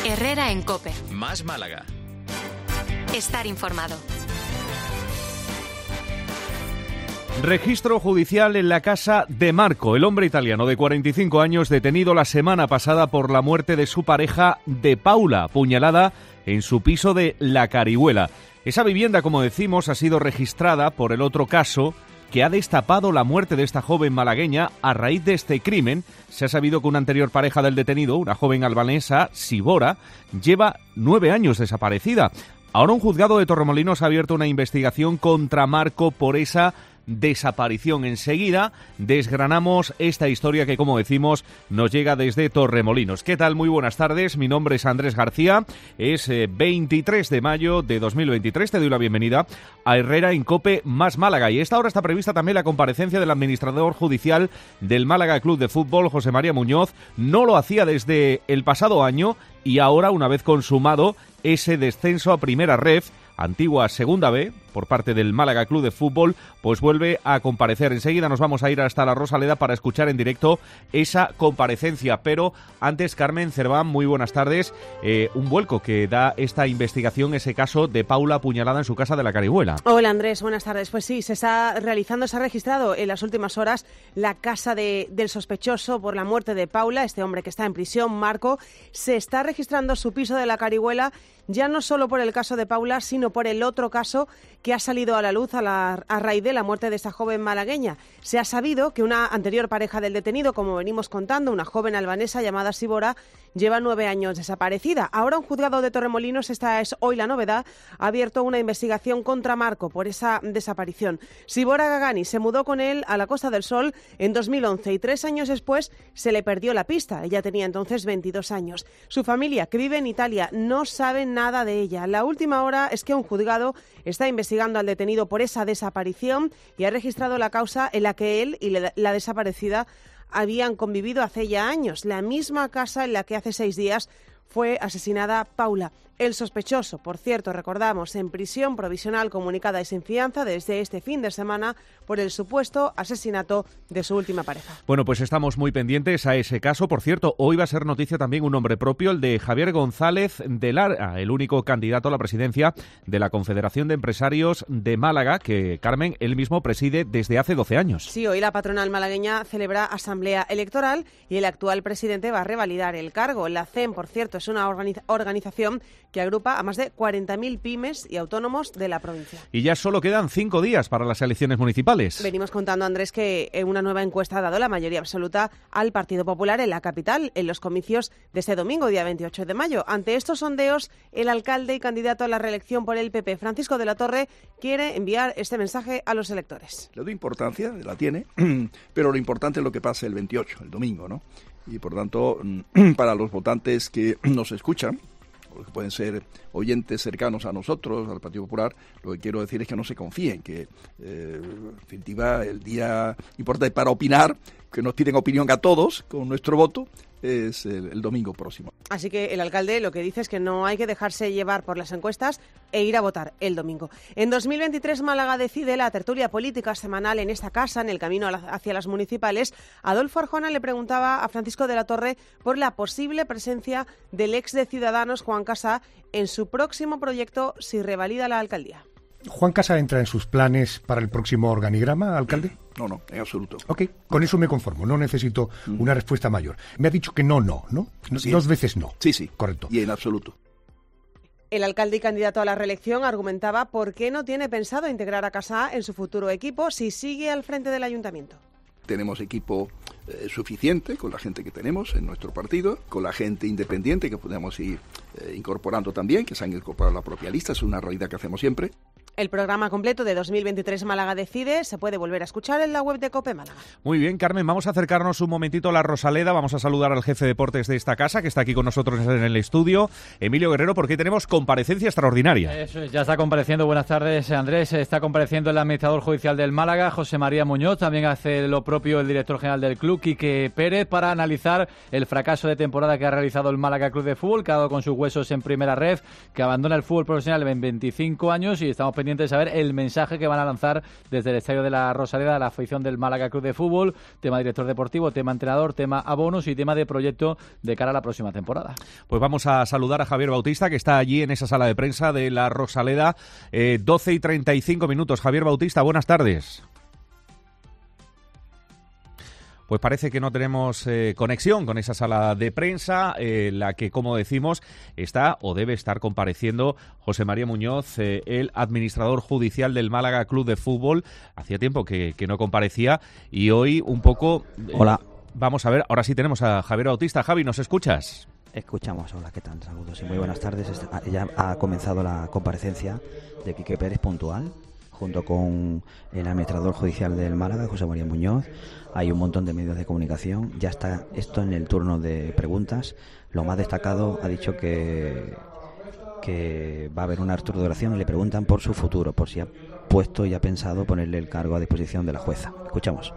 Herrera en COPE. Más Málaga. Estar informado. Registro judicial en la casa de Marco, el hombre italiano de 45 años detenido la semana pasada por la muerte de su pareja de Paula, apuñalada en su piso de La Carihuela. Esa vivienda, como decimos, ha sido registrada por el otro caso que ha destapado la muerte de esta joven malagueña. A raíz de este crimen, se ha sabido que una anterior pareja del detenido, una joven albanesa, Sibora, lleva 9 años desaparecida. Ahora un juzgado de Torremolinos ha abierto una investigación contra Marco por esa desaparición. Enseguida desgranamos esta historia que, como decimos, nos llega desde Torremolinos. ¿Qué tal? Muy buenas tardes. Mi nombre es Andrés García. Es 23 de mayo de 2023. Te doy la bienvenida a Herrera en COPE Más Málaga. Y a esta hora está prevista también la comparecencia del administrador judicial del Málaga Club de Fútbol, José María Muñoz. No lo hacía desde el pasado año y ahora, una vez consumado ese descenso a Primera Ref, antigua Segunda B, por parte del Málaga Club de Fútbol, pues vuelve a comparecer. Enseguida nos vamos a ir hasta la Rosaleda para escuchar en directo esa comparecencia. Pero antes, Carmen Cerván, muy buenas tardes. Un vuelco que da esta investigación, ese caso de Paula apuñalada en su casa de La Carihuela. Hola, Andrés, buenas tardes. Pues sí, se ha registrado en las últimas horas la casa del sospechoso por la muerte de Paula, este hombre que está en prisión, Marco. Se está registrando su piso de La Carihuela, ya no solo por el caso de Paula, sino por el otro caso que ha salido a la luz a raíz de la muerte de esa joven malagueña. Se ha sabido que una anterior pareja del detenido, como venimos contando, una joven albanesa llamada Sibora, lleva 9 años desaparecida. Ahora un juzgado de Torremolinos, esta es hoy la novedad, ha abierto una investigación contra Marco por esa desaparición. Sibora Gagani se mudó con él a la Costa del Sol en 2011 y 3 años después se le perdió la pista. Ella tenía entonces 22 años. Su familia, que vive en Italia, no sabe nada de ella. La última hora es que un juzgado está investigando al detenido por esa desaparición y ha registrado la causa en la que él y la desaparecida habían convivido hace ya años, la misma casa en la que hace 6 días fue asesinada Paula. El sospechoso, por cierto, recordamos, en prisión provisional comunicada y sin fianza desde este fin de semana por el supuesto asesinato de su última pareja. Bueno, pues estamos muy pendientes a ese caso. Por cierto, hoy va a ser noticia también un nombre propio, el de Javier González de Lara, el único candidato a la presidencia de la Confederación de Empresarios de Málaga, que, Carmen, él mismo preside desde hace 12 años. Sí, hoy la patronal malagueña celebra asamblea electoral y el actual presidente va a revalidar el cargo. La CEM, por cierto, es una organización que agrupa a más de 40.000 pymes y autónomos de la provincia. Y ya solo quedan 5 días para las elecciones municipales. Venimos contando, Andrés, que una nueva encuesta ha dado la mayoría absoluta al Partido Popular en la capital en los comicios de este domingo, día 28 de mayo. Ante estos sondeos, el alcalde y candidato a la reelección por el PP, Francisco de la Torre, quiere enviar este mensaje a los electores. Le doy importancia, la tiene, pero lo importante es lo que pase el 28, el domingo, ¿no? Y por tanto, para los votantes que nos escuchan, que pueden ser oyentes cercanos a nosotros, al Partido Popular, lo que quiero decir es que no se confíen, que en definitiva el día importante para opinar, que nos piden opinión a todos con nuestro voto, es el domingo próximo. Así que el alcalde lo que dice es que no hay que dejarse llevar por las encuestas e ir a votar el domingo. En 2023 Málaga decide, la tertulia política semanal en esta casa, en el camino hacia las municipales. Adolfo Arjona le preguntaba a Francisco de la Torre por la posible presencia del ex de Ciudadanos, Juan Casá, en su próximo proyecto si revalida la alcaldía. ¿Juan Casá entra en sus planes para el próximo organigrama, alcalde? No, en absoluto. Ok, con eso me conformo, no necesito una respuesta mayor. Me ha dicho que no. Sí. 2 veces no. Sí. Correcto. Y en absoluto. El alcalde y candidato a la reelección argumentaba por qué no tiene pensado integrar a Casá en su futuro equipo si sigue al frente del ayuntamiento. Tenemos equipo suficiente con la gente que tenemos en nuestro partido, con la gente independiente que podemos ir incorporando también, que se han incorporado a la propia lista, es una realidad que hacemos siempre. El programa completo de 2023 Málaga Decide se puede volver a escuchar en la web de COPE Málaga. Muy bien, Carmen, vamos a acercarnos un momentito a la Rosaleda, vamos a saludar al jefe de deportes de esta casa, que está aquí con nosotros en el estudio, Emilio Guerrero, porque tenemos comparecencia extraordinaria. Eso es, ya está compareciendo, buenas tardes, Andrés, está compareciendo el administrador judicial del Málaga, José María Muñoz, también hace lo propio el director general del club, Quique Pérez, para analizar el fracaso de temporada que ha realizado el Málaga Club de Fútbol, que ha dado con sus huesos en Primera Ref, que abandona el fútbol profesional en 25 años y estamos pendientes pendientes de saber el mensaje que van a lanzar desde el Estadio de la Rosaleda a la afición del Málaga Club de Fútbol, tema director deportivo, tema entrenador, tema abonos y tema de proyecto de cara a la próxima temporada. Pues vamos a saludar a Javier Bautista, que está allí en esa sala de prensa de la Rosaleda, 12:35. Javier Bautista, buenas tardes. Pues parece que no tenemos conexión con esa sala de prensa, la que, como decimos, está o debe estar compareciendo José María Muñoz, el administrador judicial del Málaga Club de Fútbol. Hacía tiempo que no comparecía y hoy un poco... Hola. Vamos a ver, ahora sí tenemos a Javier Bautista. Javi, ¿nos escuchas? Escuchamos, hola, ¿qué tal? Saludos y muy buenas tardes. Ya ha comenzado la comparecencia de Quique Pérez puntual, junto con el administrador judicial del Málaga, José María Muñoz. Hay un montón de medios de comunicación. Ya está esto en el turno de preguntas. Lo más destacado, ha dicho que va a haber una reestructuración y le preguntan por su futuro, por si ha puesto y ha pensado ponerle el cargo a disposición de la jueza. Escuchamos.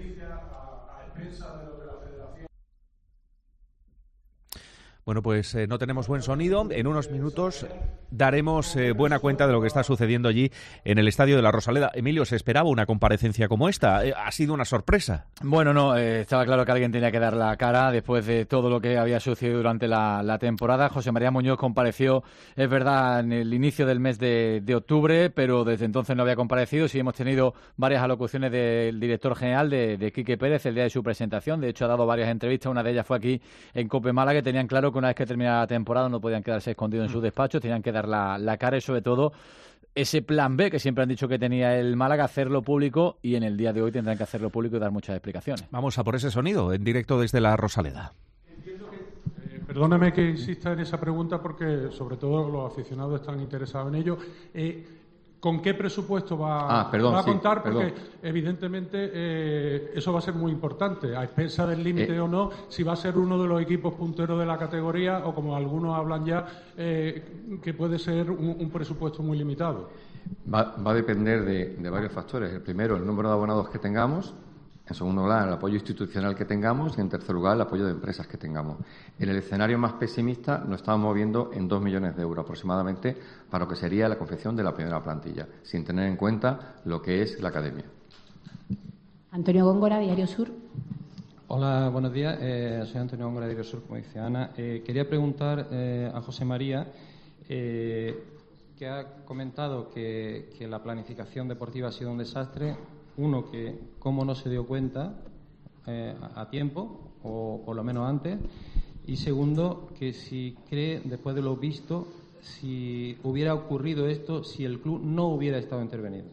Bueno, pues no tenemos buen sonido. En unos minutos daremos buena cuenta de lo que está sucediendo allí en el Estadio de la Rosaleda. Emilio, ¿se esperaba una comparecencia como esta? ¿Ha sido una sorpresa? Bueno, no, estaba claro que alguien tenía que dar la cara después de todo lo que había sucedido durante la temporada. José María Muñoz compareció, es verdad, en el inicio del mes de octubre, pero desde entonces no había comparecido. Sí hemos tenido varias alocuciones del director general de Quique Pérez el día de su presentación. De hecho, ha dado varias entrevistas. Una de ellas fue aquí en COPE Málaga, que tenían claro que una vez que terminara la temporada no podían quedarse escondidos en sus despachos, tenían que dar la cara y sobre todo ese plan B que siempre han dicho que tenía el Málaga, hacerlo público, y en el día de hoy tendrán que hacerlo público y dar muchas explicaciones. Vamos a por ese sonido en directo desde la Rosaleda. Entiendo que, perdóname que insista en esa pregunta porque sobre todo los aficionados están interesados en ello. ¿Con qué presupuesto va a contar? Porque evidentemente eso va a ser muy importante, a expensas del límite o no, si va a ser uno de los equipos punteros de la categoría o, como algunos hablan ya, que puede ser un presupuesto muy limitado. Va a depender de varios factores. El primero, el número de abonados que tengamos. En segundo lugar, el apoyo institucional que tengamos. Y en tercer lugar, el apoyo de empresas que tengamos. En el escenario más pesimista nos estamos moviendo en 2 millones de euros aproximadamente para lo que sería la confección de la primera plantilla, sin tener en cuenta lo que es la academia. Antonio Góngora, Diario Sur. Hola, buenos días. Soy Antonio Góngora, Diario Sur, como dice Ana. Quería preguntar a José María, que ha comentado que la planificación deportiva ha sido un desastre. Uno, que cómo no se dio cuenta a tiempo, o por lo menos antes. Y segundo, que si cree, después de lo visto, si hubiera ocurrido esto, si el club no hubiera estado intervenido.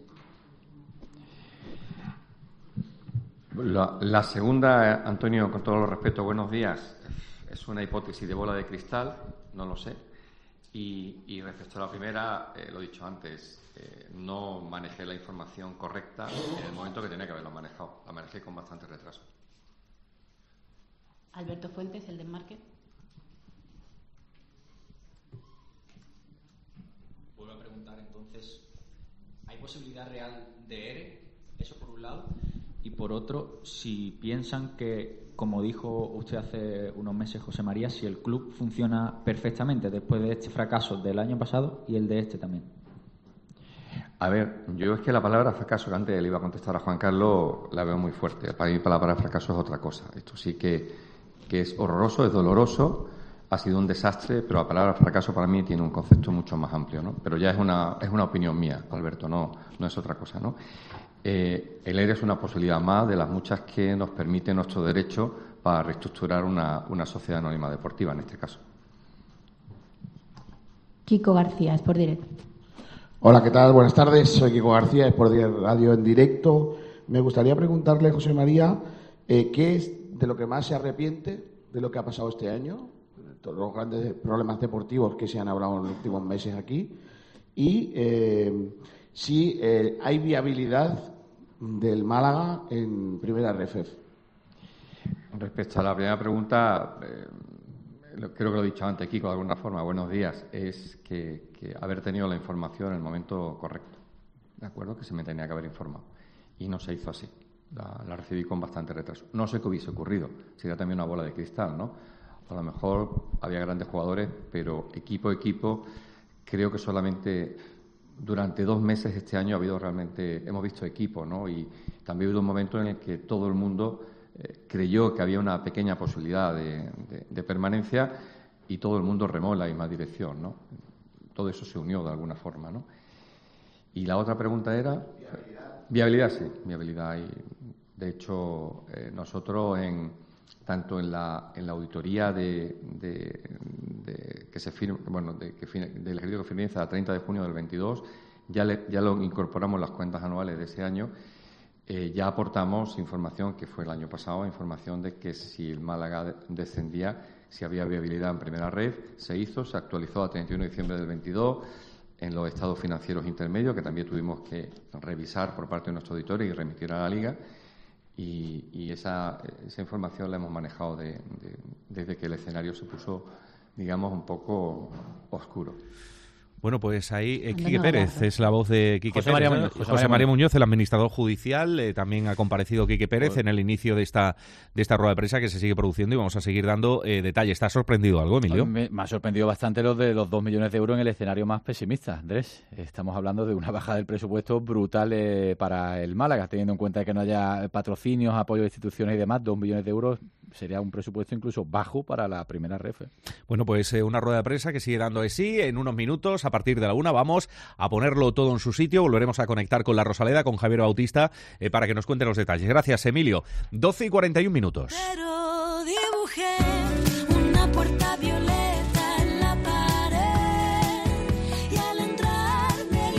La segunda, Antonio, con todo el respeto, buenos días, es una hipótesis de bola de cristal, no lo sé. Y respecto a la primera, lo he dicho antes, no manejé la información correcta en el momento que tenía que haberlo manejado. La manejé con bastante retraso. Alberto Fuentes, El Desmarque. Vuelvo a preguntar entonces, ¿hay posibilidad real de ERE? Eso por un lado. Y por otro, si piensan que, como dijo usted hace unos meses, José María, si el club funciona perfectamente después de este fracaso del año pasado y el de este también. A ver, yo es que la palabra fracaso, que antes le iba a contestar a Juan Carlos, la veo muy fuerte. Para mí la palabra fracaso es otra cosa. Esto sí que es horroroso, es doloroso, ha sido un desastre, pero la palabra fracaso para mí tiene un concepto mucho más amplio, ¿no? Pero ya es una opinión mía, Alberto, no es otra cosa, ¿no? El ERE es una posibilidad más de las muchas que nos permite nuestro derecho para reestructurar una sociedad anónima deportiva, en este caso. Kiko García, Sport Direct. Hola, ¿qué tal? Buenas tardes. Soy Kiko García, Sport Direct Radio en directo. Me gustaría preguntarle, José María, ¿qué es de lo que más se arrepiente de lo que ha pasado este año? Todos los grandes problemas deportivos que se han hablado en los últimos meses aquí. Y si hay viabilidad del Málaga en primera RFF. Respecto a la primera pregunta, creo que lo he dicho antes, Kiko, de alguna forma, buenos días, es que haber tenido la información en el momento correcto, ¿de acuerdo? Que se me tenía que haber informado. Y no se hizo así. La recibí con bastante retraso. No sé qué hubiese ocurrido. Sería también una bola de cristal, ¿no? A lo mejor había grandes jugadores, pero equipo, creo que solamente durante 2 meses este año hemos visto equipo, ¿no? Y también ha habido un momento en el que todo el mundo creyó que había una pequeña posibilidad de permanencia y todo el mundo remó en la misma dirección, ¿no? Todo eso se unió de alguna forma, ¿no? Y la otra pregunta era... Viabilidad, sí, viabilidad. Y, de hecho, nosotros tanto en la auditoría que se firma, del ejercicio que finaliza el 30 de junio del 22, ya lo incorporamos en las cuentas anuales de ese año. Ya aportamos información, que fue el año pasado, información de que si el Málaga descendía, si había viabilidad en primera red, se actualizó a 31 de diciembre del 22, en los estados financieros intermedios, que también tuvimos que revisar por parte de nuestro auditor y remitir a la Liga, y esa información la hemos manejado desde que el escenario se puso, digamos, un poco oscuro. Bueno, pues ahí Quique Pérez es la voz de Quique Pérez. José María Muñoz, el administrador judicial. También ha comparecido Quique Pérez en el inicio de esta rueda de prensa que se sigue produciendo y vamos a seguir dando detalles. ¿Te ha sorprendido algo, Emilio? Me ha sorprendido bastante lo de los 2 millones de euros en el escenario más pesimista, Andrés. Estamos hablando de una bajada del presupuesto brutal para el Málaga, teniendo en cuenta que no haya patrocinios, apoyo de instituciones y demás. 2 millones de euros sería un presupuesto incluso bajo para la primera ref. Bueno, pues una rueda de prensa que sigue dando de sí. En unos minutos, a partir de la 1, vamos a ponerlo todo en su sitio. Volveremos a conectar con la Rosaleda, con Javier Bautista, para que nos cuente los detalles. Gracias, Emilio. 12:41. Pero dibujé una puerta violeta en la pared y al entrar me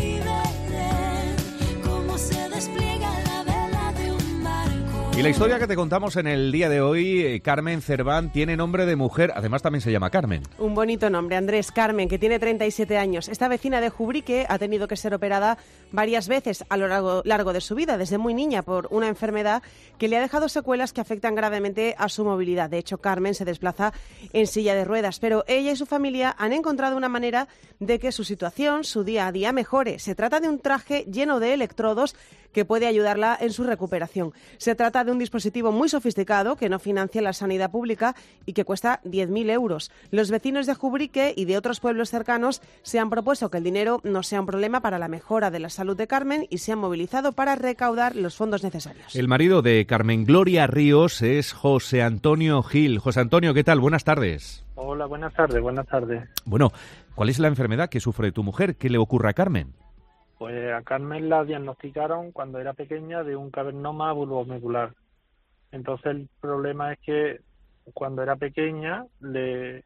liberé cómo se despliega la vela de un barco. Y la historia que te contamos en el día de hoy, Carmen Cerván, tiene nombre de mujer, además también se llama Carmen. Un bonito nombre, Andrés. Carmen, que tiene 37 años. Esta vecina de Jubrique ha tenido que ser operada varias veces a lo largo de su vida, desde muy niña, por una enfermedad que le ha dejado secuelas que afectan gravemente a su movilidad. De hecho, Carmen se desplaza en silla de ruedas, pero ella y su familia han encontrado una manera de que su situación, su día a día, mejore. Se trata de un traje lleno de electrodos que puede ayudarla en su recuperación. Se trata de un dispositivo muy sofisticado que no financia la sanidad pública y que cuesta 10.000 euros. Los vecinos de Jubrique y de otros pueblos cercanos se han propuesto que el dinero no sea un problema para la mejora de la salud de Carmen y se han movilizado para recaudar los fondos necesarios. El marido de Carmen Gloria Ríos es José Antonio Gil. José Antonio, ¿qué tal? Buenas tardes. Hola, buenas tardes, buenas tardes. Bueno, ¿cuál es la enfermedad que sufre tu mujer? ¿Qué le ocurre a Carmen? Pues a Carmen la diagnosticaron cuando era pequeña de un cavernoma bulbomedular. Entonces el problema es que cuando era pequeña le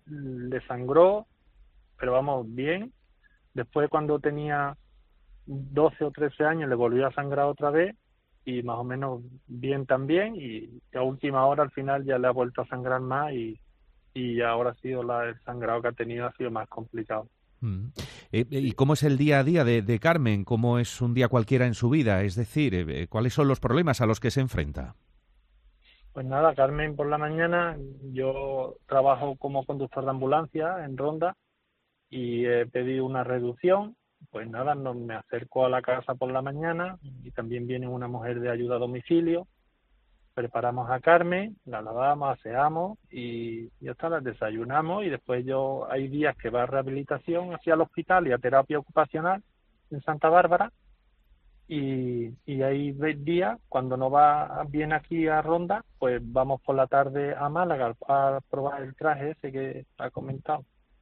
sangró, pero vamos, bien. Después cuando tenía 12 o 13 años le volvió a sangrar otra vez y más o menos bien también, y a última hora al final ya le ha vuelto a sangrar más y ahora ha sido el sangrado que ha tenido ha sido más complicado. ¿Y cómo es el día a día de Carmen? ¿Cómo es un día cualquiera en su vida? Es decir, ¿cuáles son los problemas a los que se enfrenta? Pues nada, Carmen, por la mañana yo trabajo como conductor de ambulancia en Ronda y he pedido una reducción. Pues nada, me acerco a la casa por la mañana y también viene una mujer de ayuda a domicilio. Preparamos a Carmen, la lavamos, aseamos y ya está, la desayunamos y después hay días que va a rehabilitación hacia el hospital y a terapia ocupacional en Santa Bárbara y hay días cuando no va bien aquí a Ronda, pues vamos por la tarde a Málaga a probar el traje ese que ha comentado.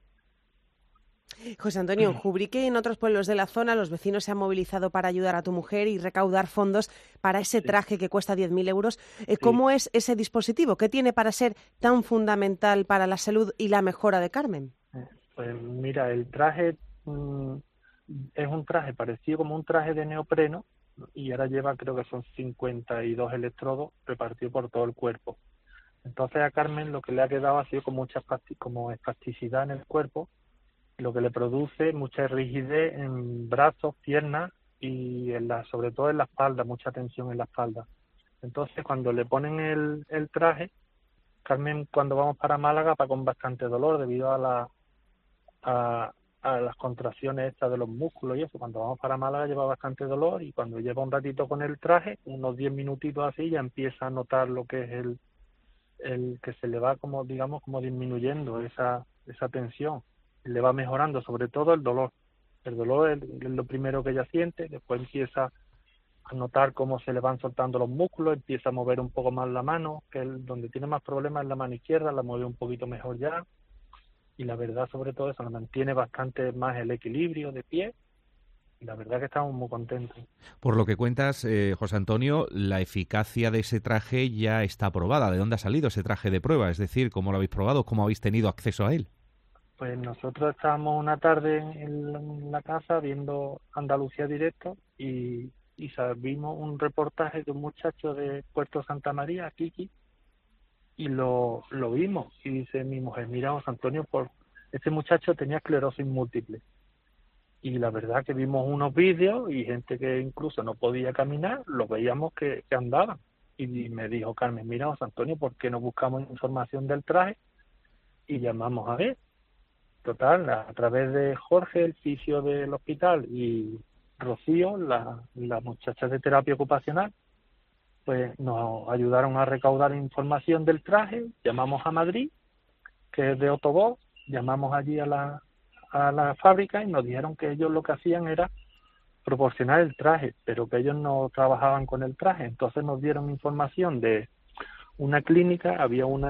José Antonio, en Jubrique y en otros pueblos de la zona los vecinos se han movilizado para ayudar a tu mujer y recaudar fondos para ese traje que cuesta 10.000 euros. ¿Cómo es ese dispositivo? ¿Qué tiene para ser tan fundamental para la salud y la mejora de Carmen? Pues mira, el traje es un traje parecido como un traje de neopreno y ahora lleva, creo que son 52 electrodos repartidos por todo el cuerpo. Entonces a Carmen lo que le ha quedado ha sido como espasticidad en el cuerpo, lo que le produce mucha rigidez en brazos, piernas y sobre todo en la espalda, mucha tensión en la espalda. Entonces cuando le ponen el traje, Carmen cuando vamos para Málaga va con bastante dolor debido a las contracciones estas de los músculos y eso. Cuando vamos para Málaga lleva bastante dolor y cuando lleva un ratito con el traje, unos 10 minutitos así, ya empieza a notar lo que es el que se le va como disminuyendo esa tensión. Le va mejorando sobre todo el dolor, El dolor es lo primero que ella siente, después empieza a notar cómo se le van soltando los músculos, empieza a mover un poco más la mano, que donde tiene más problemas es la mano izquierda, la mueve un poquito mejor ya, y la verdad sobre todo eso, mantiene bastante más el equilibrio de pie, y la verdad que estamos muy contentos. Por lo que cuentas, José Antonio, la eficacia de ese traje ya está probada. ¿De dónde ha salido ese traje de prueba? Es decir, ¿cómo lo habéis probado? ¿Cómo habéis tenido acceso a él? Pues nosotros estábamos una tarde en la casa viendo Andalucía Directo y vimos un reportaje de un muchacho de Puerto Santa María, Kiki, y lo vimos. Y dice mi mujer, mira, José Antonio, ese muchacho tenía esclerosis múltiple. Y la verdad que vimos unos vídeos y gente que incluso no podía caminar, lo veíamos que andaban. Y me dijo Carmen, mira, José Antonio, ¿por qué no buscamos información del traje y llamamos a ver? Total, a través de Jorge, el fisio del hospital, y Rocío, la muchacha de terapia ocupacional, pues nos ayudaron a recaudar información del traje. Llamamos a Madrid, que es de Otobó, llamamos allí a la fábrica y nos dijeron que ellos lo que hacían era proporcionar el traje, pero que ellos no trabajaban con el traje. Entonces nos dieron información de una clínica, había una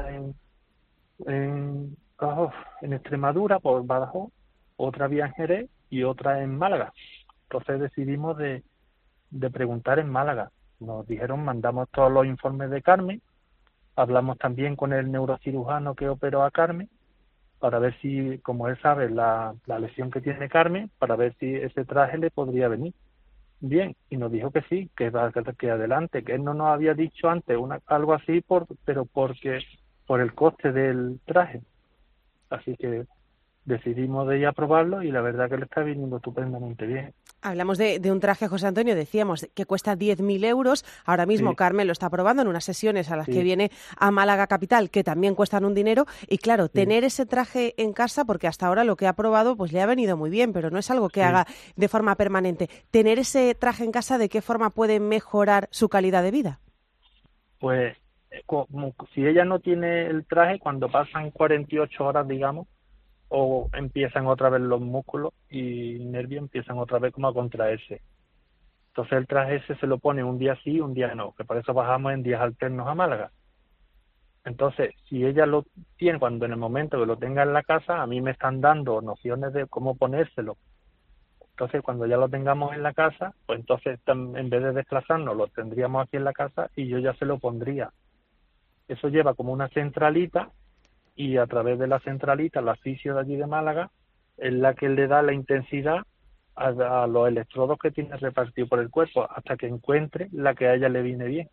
en Extremadura, por Badajoz, otra había en Jerez y otra en Málaga. Entonces decidimos de preguntar en Málaga. Nos dijeron, mandamos todos los informes de Carmen, hablamos también con el neurocirujano que operó a Carmen, para ver si, como él sabe, la lesión que tiene Carmen, para ver si ese traje le podría venir bien. Y nos dijo que sí, que adelante, que él no nos había dicho antes algo así, pero porque por el coste del traje. Así que decidimos de ir a probarlo y la verdad que le está viniendo estupendamente bien. Hablamos de un traje, José Antonio, decíamos que cuesta 10.000 euros. Ahora mismo sí. Carmen lo está probando en unas sesiones a las que viene a Málaga Capital, que también cuestan un dinero. Y claro, tener ese traje en casa, porque hasta ahora lo que ha probado pues le ha venido muy bien, pero no es algo que haga de forma permanente. Tener ese traje en casa, ¿de qué forma puede mejorar su calidad de vida? Pues como si ella no tiene el traje, cuando pasan 48 horas, digamos, o empiezan otra vez los músculos y nervios empiezan otra vez como a contraerse. Entonces el traje ese se lo pone un día sí, un día no, que por eso bajamos en días alternos a Málaga. Entonces, si ella lo tiene, cuando en el momento que lo tenga en la casa, a mí me están dando nociones de cómo ponérselo. Entonces, cuando ya lo tengamos en la casa, pues entonces en vez de desplazarnos, lo tendríamos aquí en la casa y yo ya se lo pondría. Eso lleva como una centralita, y a través de la centralita, la fisio de allí de Málaga, es la que le da la intensidad a los electrodos que tiene repartido por el cuerpo, hasta que encuentre la que a ella le viene bien.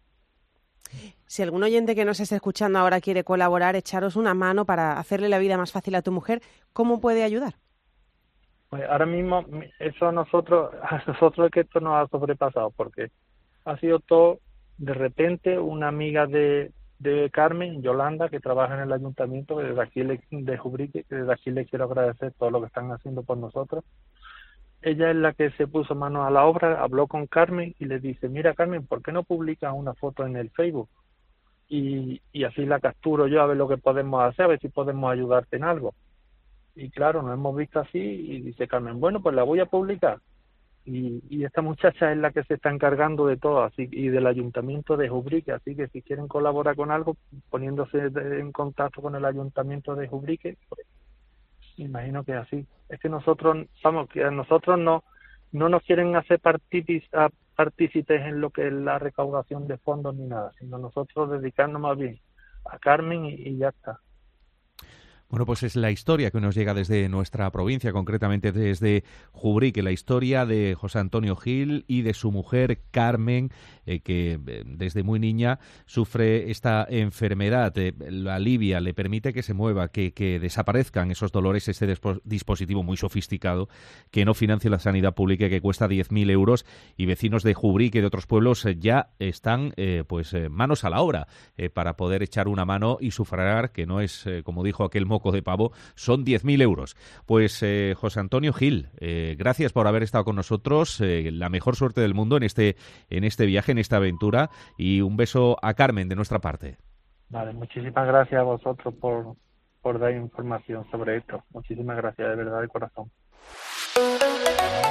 Si algún oyente que nos esté escuchando ahora quiere colaborar, echaros una mano para hacerle la vida más fácil a tu mujer, ¿cómo puede ayudar? Pues ahora mismo, eso a nosotros es que esto nos ha sobrepasado, porque ha sido todo, de repente, una amiga de Carmen, Yolanda, que trabaja en el ayuntamiento, que desde aquí de Jubrique, que desde aquí le quiero agradecer todo lo que están haciendo por nosotros. Ella es la que se puso mano a la obra, habló con Carmen y le dice, mira Carmen, ¿por qué no publicas una foto en el Facebook? Y así la capturo yo a ver lo que podemos hacer, a ver si podemos ayudarte en algo. Y claro, nos hemos visto así y dice Carmen, bueno, pues la voy a publicar. Y esta muchacha es la que se está encargando de todo, así, y del ayuntamiento de Jubrique, así que si quieren colaborar con algo, poniéndose en contacto con el ayuntamiento de Jubrique, pues me imagino que así. Es que nosotros, que a nosotros no nos quieren hacer partícipes en lo que es la recaudación de fondos ni nada, sino nosotros dedicarnos más bien a Carmen y ya está. Bueno, pues es la historia que nos llega desde nuestra provincia, concretamente desde Jubrique, la historia de José Antonio Gil y de su mujer Carmen, que desde muy niña sufre esta enfermedad, la alivia, le permite que se mueva, que desaparezcan esos dolores, este dispositivo muy sofisticado que no financia la sanidad pública, que cuesta 10.000 euros, y vecinos de Jubrique y de otros pueblos ya están manos a la obra para poder echar una mano y sufragar, que no es, como dijo aquel moco de pavo, son 10.000 euros. Pues José Antonio Gil, gracias por haber estado con nosotros, la mejor suerte del mundo en este viaje, en esta aventura, y un beso a Carmen de nuestra parte. Vale, muchísimas gracias a vosotros por dar información sobre esto. Muchísimas gracias, de verdad, de corazón.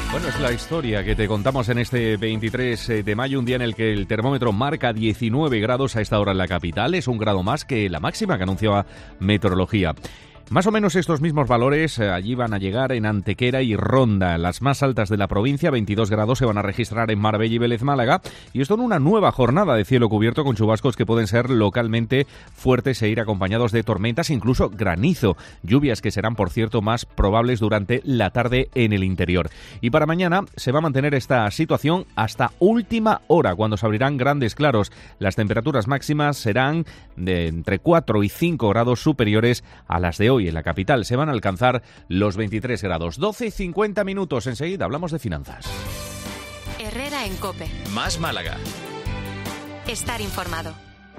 Bueno, es la historia que te contamos en este 23 de mayo, un día en el que el termómetro marca 19 grados a esta hora en la capital. Es un grado más que la máxima que anunciaba Meteorología. Más o menos estos mismos valores allí van a llegar en Antequera y Ronda. Las más altas de la provincia, 22 grados, se van a registrar en Marbella y Vélez Málaga. Y esto en una nueva jornada de cielo cubierto con chubascos que pueden ser localmente fuertes e ir acompañados de tormentas, incluso granizo. Lluvias que serán, por cierto, más probables durante la tarde en el interior. Y para mañana se va a mantener esta situación hasta última hora, cuando se abrirán grandes claros. Las temperaturas máximas serán de entre 4 y 5 grados superiores a las de hoy. En la capital se van a alcanzar los 23 grados. 12:50. Enseguida hablamos de finanzas. Herrera en COPE. Más Málaga. Estar informado.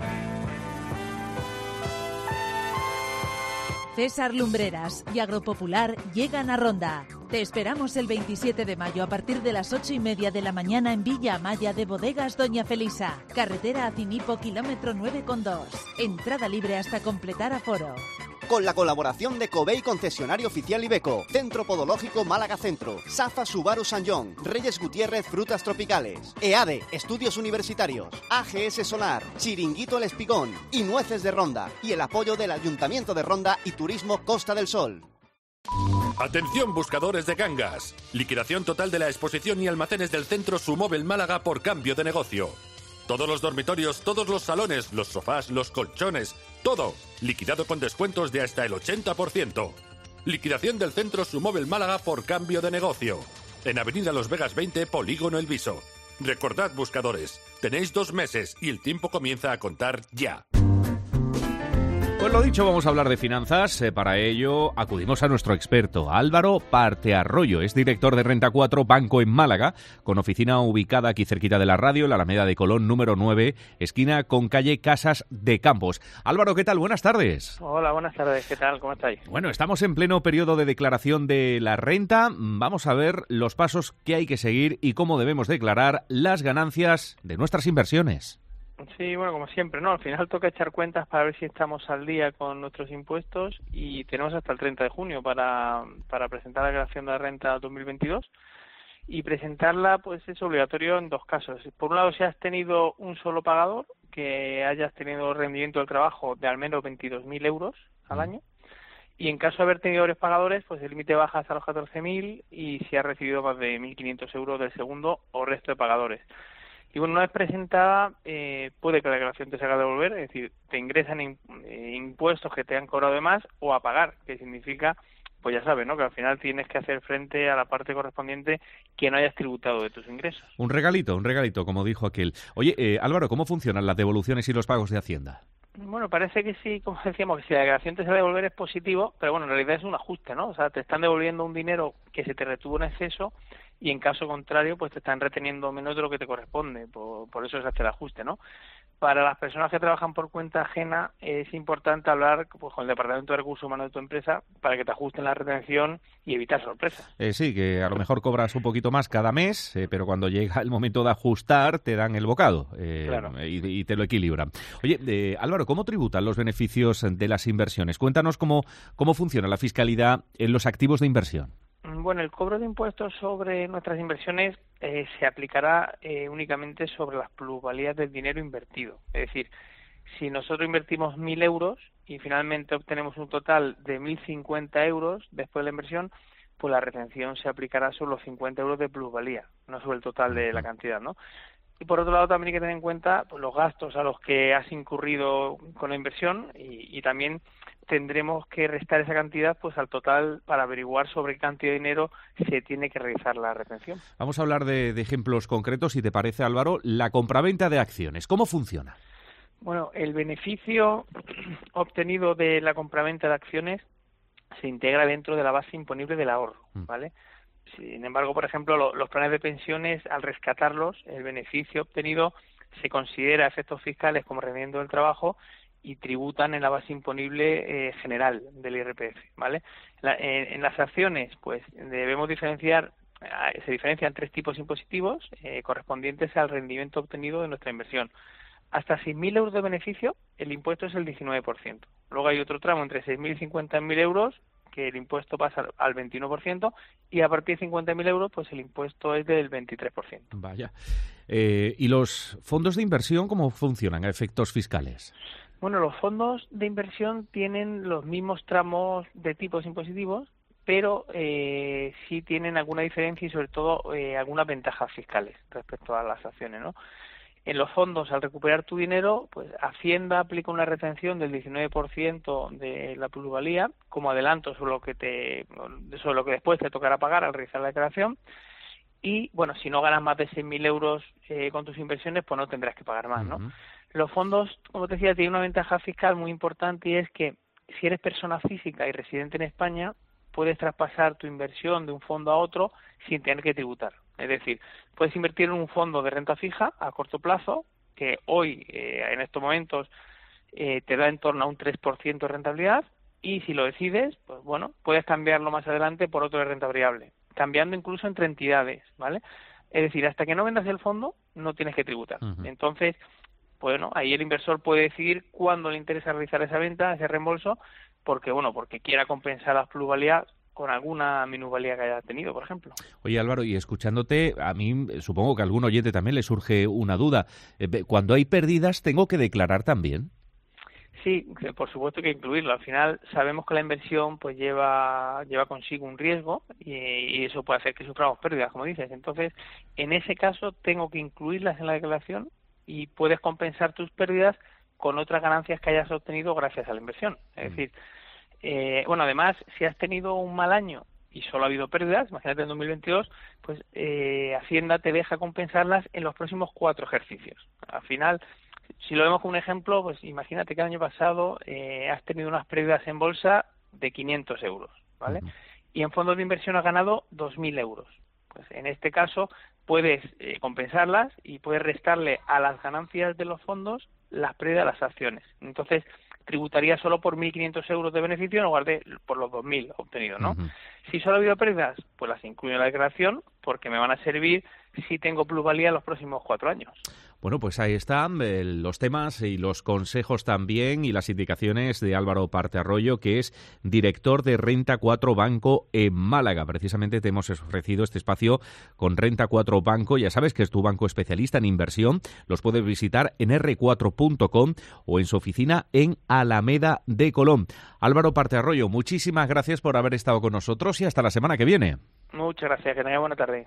César Lumbreras y Agropopular llegan a Ronda. Te esperamos el 27 de mayo a partir de las 8:30 de la mañana en Villa Amaya de Bodegas Doña Felisa. Carretera a Cinipo, kilómetro 9,2. Entrada libre hasta completar aforo. Con la colaboración de Covey Concesionario Oficial Ibeco, Centro Podológico Málaga Centro, Safa Subaru San John, Reyes Gutiérrez Frutas Tropicales, EADE Estudios Universitarios, AGS Solar, Chiringuito El Espigón y Nueces de Ronda, y el apoyo del Ayuntamiento de Ronda y Turismo Costa del Sol. Atención buscadores de Cangas. Liquidación total de la exposición y almacenes del centro Sumóvel Málaga por cambio de negocio. Todos los dormitorios, todos los salones, los sofás, los colchones, todo. Liquidado con descuentos de hasta el 80%. Liquidación del centro Sumóvel Málaga por cambio de negocio. En Avenida Los Vegas 20, Polígono El Viso. Recordad, buscadores, tenéis 2 meses y el tiempo comienza a contar ya. Pues lo dicho, vamos a hablar de finanzas. Para ello acudimos a nuestro experto, Álvaro Partearroyo. Es director de Renta 4 Banco en Málaga, con oficina ubicada aquí cerquita de la radio, en la Alameda de Colón número 9, esquina con calle Casas de Campos. Álvaro, ¿qué tal? Buenas tardes. Hola, buenas tardes. ¿Qué tal? ¿Cómo estáis? Bueno, estamos en pleno periodo de declaración de la renta. Vamos a ver los pasos que hay que seguir y cómo debemos declarar las ganancias de nuestras inversiones. Sí, bueno, como siempre, ¿no? Al final toca echar cuentas para ver si estamos al día con nuestros impuestos y tenemos hasta el 30 de junio para presentar la declaración de la renta 2022 y presentarla, pues es obligatorio en 2 casos. Por un lado, si has tenido un solo pagador, que hayas tenido rendimiento del trabajo de al menos 22.000 euros al año, y en caso de haber tenido varios pagadores, pues el límite baja hasta los 14.000 y si has recibido más de 1.500 euros del segundo o resto de pagadores. Y bueno, una vez presentada, puede que la declaración te se haga devolver, es decir, te ingresan impuestos que te han cobrado de más o a pagar, que significa, pues ya sabes, ¿no?, que al final tienes que hacer frente a la parte correspondiente que no hayas tributado de tus ingresos. Un regalito, como dijo aquel. Oye, Álvaro, ¿cómo funcionan las devoluciones y los pagos de Hacienda? Bueno, parece que sí, como decíamos, que si la declaración te se va a devolver es positivo, pero bueno, en realidad es un ajuste, ¿no? O sea, te están devolviendo un dinero que se te retuvo en exceso y en caso contrario, pues te están reteniendo menos de lo que te corresponde. Por eso se hace el ajuste, ¿no? Para las personas que trabajan por cuenta ajena es importante hablar, pues, con el Departamento de Recursos Humanos de tu empresa para que te ajusten la retención y evitar sorpresas. Sí, que a lo mejor cobras un poquito más cada mes, pero cuando llega el momento de ajustar te dan el bocado Claro. y te lo equilibran. Oye, Álvaro, ¿cómo tributan los beneficios de las inversiones? Cuéntanos cómo funciona la fiscalidad en los activos de inversión. Bueno, el cobro de impuestos sobre nuestras inversiones se aplicará únicamente sobre las plusvalías del dinero invertido. Es decir, si nosotros invertimos 1.000 euros y finalmente obtenemos un total de 1.050 euros después de la inversión, pues la retención se aplicará sobre los 50 euros de plusvalía, no sobre el total de la cantidad, ¿no? Y por otro lado también hay que tener en cuenta, pues, los gastos a los que has incurrido con la inversión y también tendremos que restar esa cantidad, pues, al total para averiguar sobre qué cantidad de dinero se tiene que realizar la retención. Vamos a hablar de ejemplos concretos, si te parece, Álvaro. La compraventa de acciones, ¿cómo funciona? Bueno, el beneficio obtenido de la compraventa de acciones se integra dentro de la base imponible del ahorro, ¿vale? Sin embargo, por ejemplo, los planes de pensiones, al rescatarlos, el beneficio obtenido se considera a efectos fiscales como rendimiento del trabajo y tributan en la base imponible general del IRPF, ¿vale? En las acciones, pues debemos diferenciar, se diferencian 3 tipos impositivos correspondientes al rendimiento obtenido de nuestra inversión. Hasta 6.000 euros de beneficio, el impuesto es el 19%. Luego hay otro tramo entre 6.000 y 50.000 euros que el impuesto pasa al 21%, y a partir de 50.000 euros, pues el impuesto es del 23%. Vaya. ¿Y los fondos de inversión cómo funcionan a efectos fiscales? Bueno, los fondos de inversión tienen los mismos tramos de tipos impositivos, pero sí tienen alguna diferencia y sobre todo algunas ventajas fiscales respecto a las acciones, ¿no? En los fondos, al recuperar tu dinero, pues Hacienda aplica una retención del 19% de la plusvalía como adelanto sobre lo que después te tocará pagar al realizar la declaración. Y, bueno, si no ganas más de 6.000 euros con tus inversiones, pues no tendrás que pagar más, ¿no? Los fondos, como te decía, tienen una ventaja fiscal muy importante, y es que si eres persona física y residente en España, puedes traspasar tu inversión de un fondo a otro sin tener que tributar. Es decir, puedes invertir en un fondo de renta fija a corto plazo, que hoy, en estos momentos, te da en torno a un 3% de rentabilidad, y si lo decides, pues bueno, puedes cambiarlo más adelante por otro de renta variable, cambiando incluso entre entidades, ¿vale? Es decir, hasta que no vendas el fondo, no tienes que tributar. Entonces, bueno, ahí el inversor puede decidir cuándo le interesa realizar esa venta, ese reembolso, porque quiera compensar las plusvalías con alguna minusvalía que haya tenido, por ejemplo. Oye, Álvaro, y escuchándote, a mí supongo que a algún oyente también le surge una duda. Cuando hay pérdidas, ¿tengo que declarar también? Sí, por supuesto que incluirlo. Al final sabemos que la inversión pues lleva consigo un riesgo y eso puede hacer que suframos pérdidas, como dices. Entonces, en ese caso, tengo que incluirlas en la declaración y puedes compensar tus pérdidas con otras ganancias que hayas obtenido gracias a la inversión. Es decir, además, si has tenido un mal año y solo ha habido pérdidas, imagínate en 2022, pues Hacienda te deja compensarlas en los próximos 4 ejercicios. Al final, si lo vemos como un ejemplo, pues imagínate que el año pasado has tenido unas pérdidas en bolsa de 500 euros, ¿vale? Y en fondos de inversión has ganado 2.000 euros. Pues en este caso puedes compensarlas y puedes restarle a las ganancias de los fondos las pérdidas de las acciones. Entonces, tributaría solo por 1.500 euros de beneficio en lugar de por los 2.000 obtenidos, ¿no? Si solo ha habido pérdidas, pues las incluyo en la declaración porque me van a servir si tengo plusvalía en los próximos 4 años. Bueno, pues ahí están los temas y los consejos también y las indicaciones de Álvaro Parterroyo, que es director de Renta 4 Banco en Málaga. Precisamente te hemos ofrecido este espacio con Renta 4 Banco. Ya sabes que es tu banco especialista en inversión. Los puedes visitar en r4.com o en su oficina en Alameda de Colón. Álvaro Parterroyo, muchísimas gracias por haber estado con nosotros y hasta la semana que viene. Muchas gracias, que tenga buena tarde.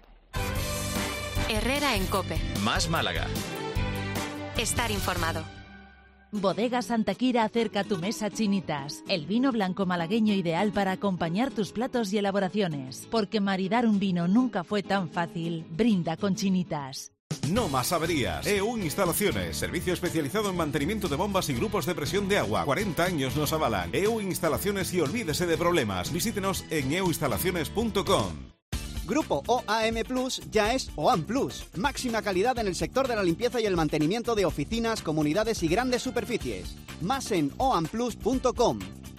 Herrera en COPE. Más Málaga. Estar informado. Bodega Santa Quira acerca tu mesa Chinitas, el vino blanco malagueño ideal para acompañar tus platos y elaboraciones. Porque maridar un vino nunca fue tan fácil. Brinda con Chinitas. No más averías. EU Instalaciones, servicio especializado en mantenimiento de bombas y grupos de presión de agua. 40 años nos avalan. EU Instalaciones y olvídese de problemas. Visítenos en euinstalaciones.com. Grupo OAM Plus ya es OAM Plus. Máxima calidad en el sector de la limpieza y el mantenimiento de oficinas, comunidades y grandes superficies. Más en oamplus.com.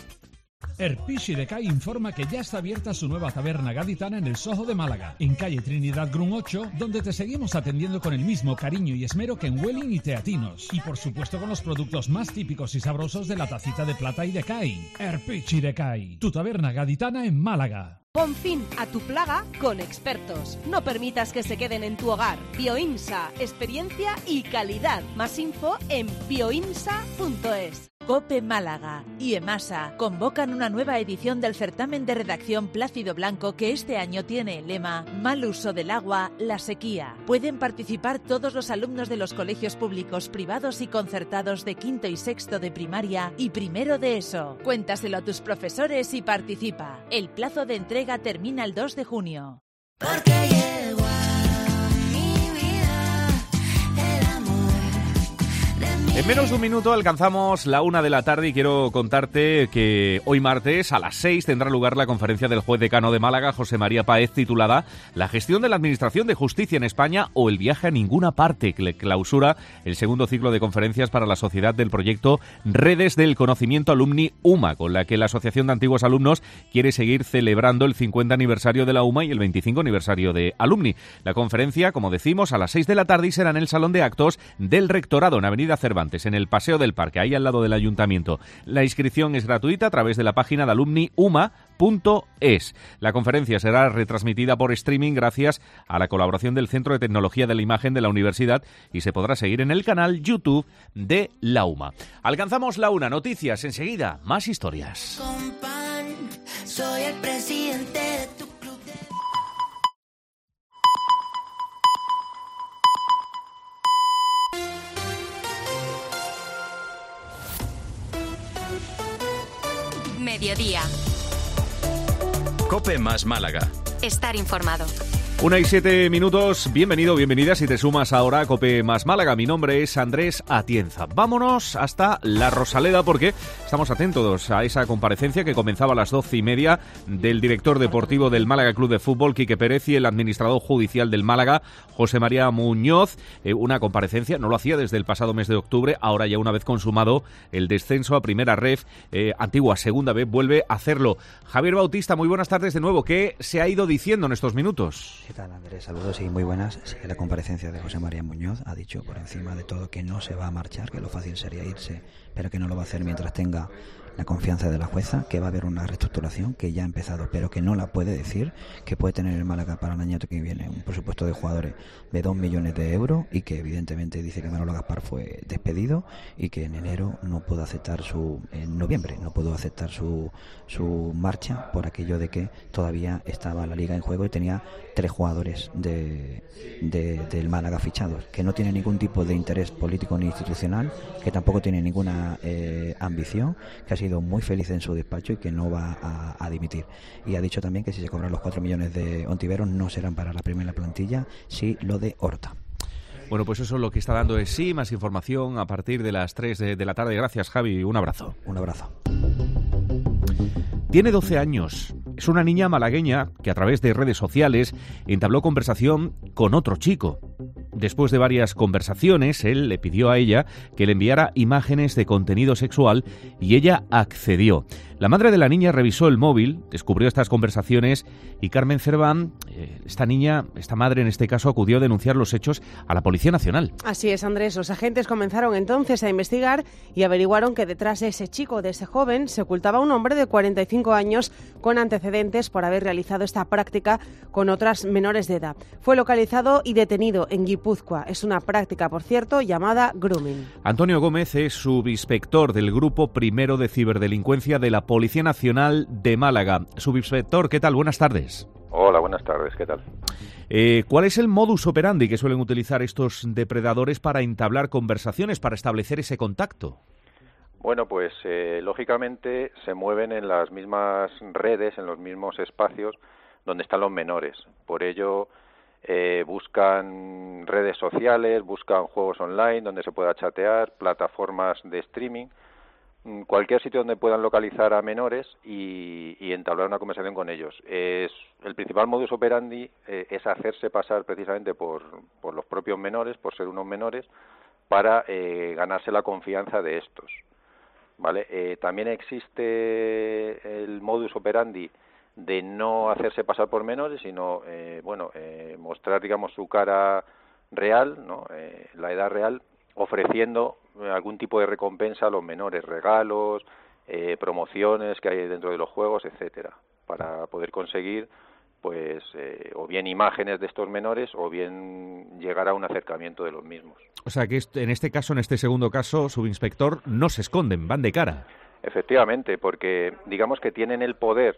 Erpici de CAI informa que ya está abierta su nueva taberna gaditana en el Soho de Málaga, en calle Trinidad Grun 8, donde te seguimos atendiendo con el mismo cariño y esmero que en Welling y Teatinos. Y por supuesto con los productos más típicos y sabrosos de la tacita de plata y de CAI. Erpici de CAI, tu taberna gaditana en Málaga. Pon fin a tu plaga con expertos. No permitas que se queden en tu hogar. Bioinsa, experiencia y calidad. Más info en bioinsa.es. COPE Málaga y EMASA convocan una nueva edición del certamen de redacción Plácido Blanco que este año tiene el lema Mal uso del agua, la sequía. Pueden participar todos los alumnos de los colegios públicos, privados y concertados de quinto y sexto de primaria y primero de ESO. Cuéntaselo a tus profesores y participa. El plazo de entrega termina el 2 de junio. Porque llegó a mi vida el amor. En menos de un minuto alcanzamos la 1 de la tarde y quiero contarte que hoy martes a las 6 tendrá lugar la conferencia del juez decano de Málaga, José María Páez, titulada La gestión de la Administración de Justicia en España o el viaje a ninguna parte, que clausura el segundo ciclo de conferencias para la sociedad del proyecto Redes del Conocimiento Alumni UMA, con la que la Asociación de Antiguos Alumnos quiere seguir celebrando el 50 aniversario de la UMA y el 25 aniversario de Alumni. La conferencia, como decimos, a las 6 de la tarde y será en el Salón de Actos del Rectorado, en Avenida Cervantes. Cervantes, en el Paseo del Parque, ahí al lado del Ayuntamiento. La inscripción es gratuita a través de la página de alumniuma.es. La conferencia será retransmitida por streaming gracias a la colaboración del Centro de Tecnología de la Imagen de la Universidad y se podrá seguir en el canal YouTube de la UMA. Alcanzamos la 1, noticias, enseguida, más historias. Soy el presidente de tu club Mediodía. COPE más Málaga. Estar informado. 1:07, bienvenido, bienvenida si te sumas ahora a COPE más Málaga. Mi nombre es Andrés Atienza. Vámonos hasta La Rosaleda porque estamos atentos a esa comparecencia que comenzaba a las 12:30 del director deportivo del Málaga Club de Fútbol, Quique Pérez, y el administrador judicial del Málaga, José María Muñoz. Una comparecencia, no lo hacía desde el pasado mes de octubre, ahora ya una vez consumado el descenso a Primera Ref, antigua Segunda B, vuelve a hacerlo. Javier Bautista, muy buenas tardes de nuevo. ¿Qué se ha ido diciendo en estos minutos? ¿Qué tal, Andrés? Saludos y muy buenas. Sí, la comparecencia de José María Muñoz ha dicho por encima de todo que no se va a marchar, que lo fácil sería irse, pero que no lo va a hacer mientras tenga la confianza de la jueza, que va a haber una reestructuración que ya ha empezado, pero que no la puede decir, que puede tener el Málaga para el año que viene un presupuesto de jugadores de 2 millones de euros y que evidentemente dice que Manolo Gaspar fue despedido y que en enero no pudo aceptar en noviembre no pudo aceptar su marcha por aquello de que todavía estaba la liga en juego y tenía 3 jugadores del Málaga fichados, que no tiene ningún tipo de interés político ni institucional, que tampoco tiene ninguna ambición, que ha sido muy feliz en su despacho y que no va a dimitir. Y ha dicho también que si se cobran los 4 millones de Ontiveros no serán para la primera plantilla, sí lo de Horta. Bueno, pues eso es lo que está dando de sí. Más información a partir de las 3 de la tarde. Gracias, Javi. Un abrazo. Un abrazo. Tiene 12 años. Es una niña malagueña que a través de redes sociales entabló conversación con otro chico. Después de varias conversaciones, él le pidió a ella que le enviara imágenes de contenido sexual y ella accedió. La madre de la niña revisó el móvil, descubrió estas conversaciones y Carmen Cerván, esta madre en este caso, acudió a denunciar los hechos a la Policía Nacional. Así es, Andrés. Los agentes comenzaron entonces a investigar y averiguaron que detrás de ese chico, de ese joven, se ocultaba un hombre de 45 años con antecedentes por haber realizado esta práctica con otras menores de edad. Fue localizado y detenido en Guipúzcoa. Es una práctica, por cierto, llamada grooming. Antonio Gómez es subinspector del Grupo Primero de Ciberdelincuencia de la Policía Nacional de Málaga. Subinspector, ¿qué tal? Buenas tardes. Hola, buenas tardes, ¿qué tal? ¿Cuál es el modus operandi que suelen utilizar estos depredadores para entablar conversaciones, para establecer ese contacto? Bueno, pues lógicamente se mueven en las mismas redes, en los mismos espacios donde están los menores. Por ello buscan redes sociales, buscan juegos online donde se pueda chatear, plataformas de streaming, cualquier sitio donde puedan localizar a menores y entablar una conversación con ellos. El principal modus operandi es hacerse pasar precisamente por los propios menores, por ser unos menores, para ganarse la confianza de estos, ¿vale? También existe el modus operandi de no hacerse pasar por menores, sino mostrar, digamos, su cara real, ¿no? La edad real, ofreciendo algún tipo de recompensa a los menores, regalos, promociones que hay dentro de los juegos, etcétera, para poder conseguir pues o bien imágenes de estos menores o bien llegar a un acercamiento de los mismos. O sea que en este caso, en este segundo caso, subinspector, no se esconden, van de cara. Efectivamente, porque digamos que tienen el poder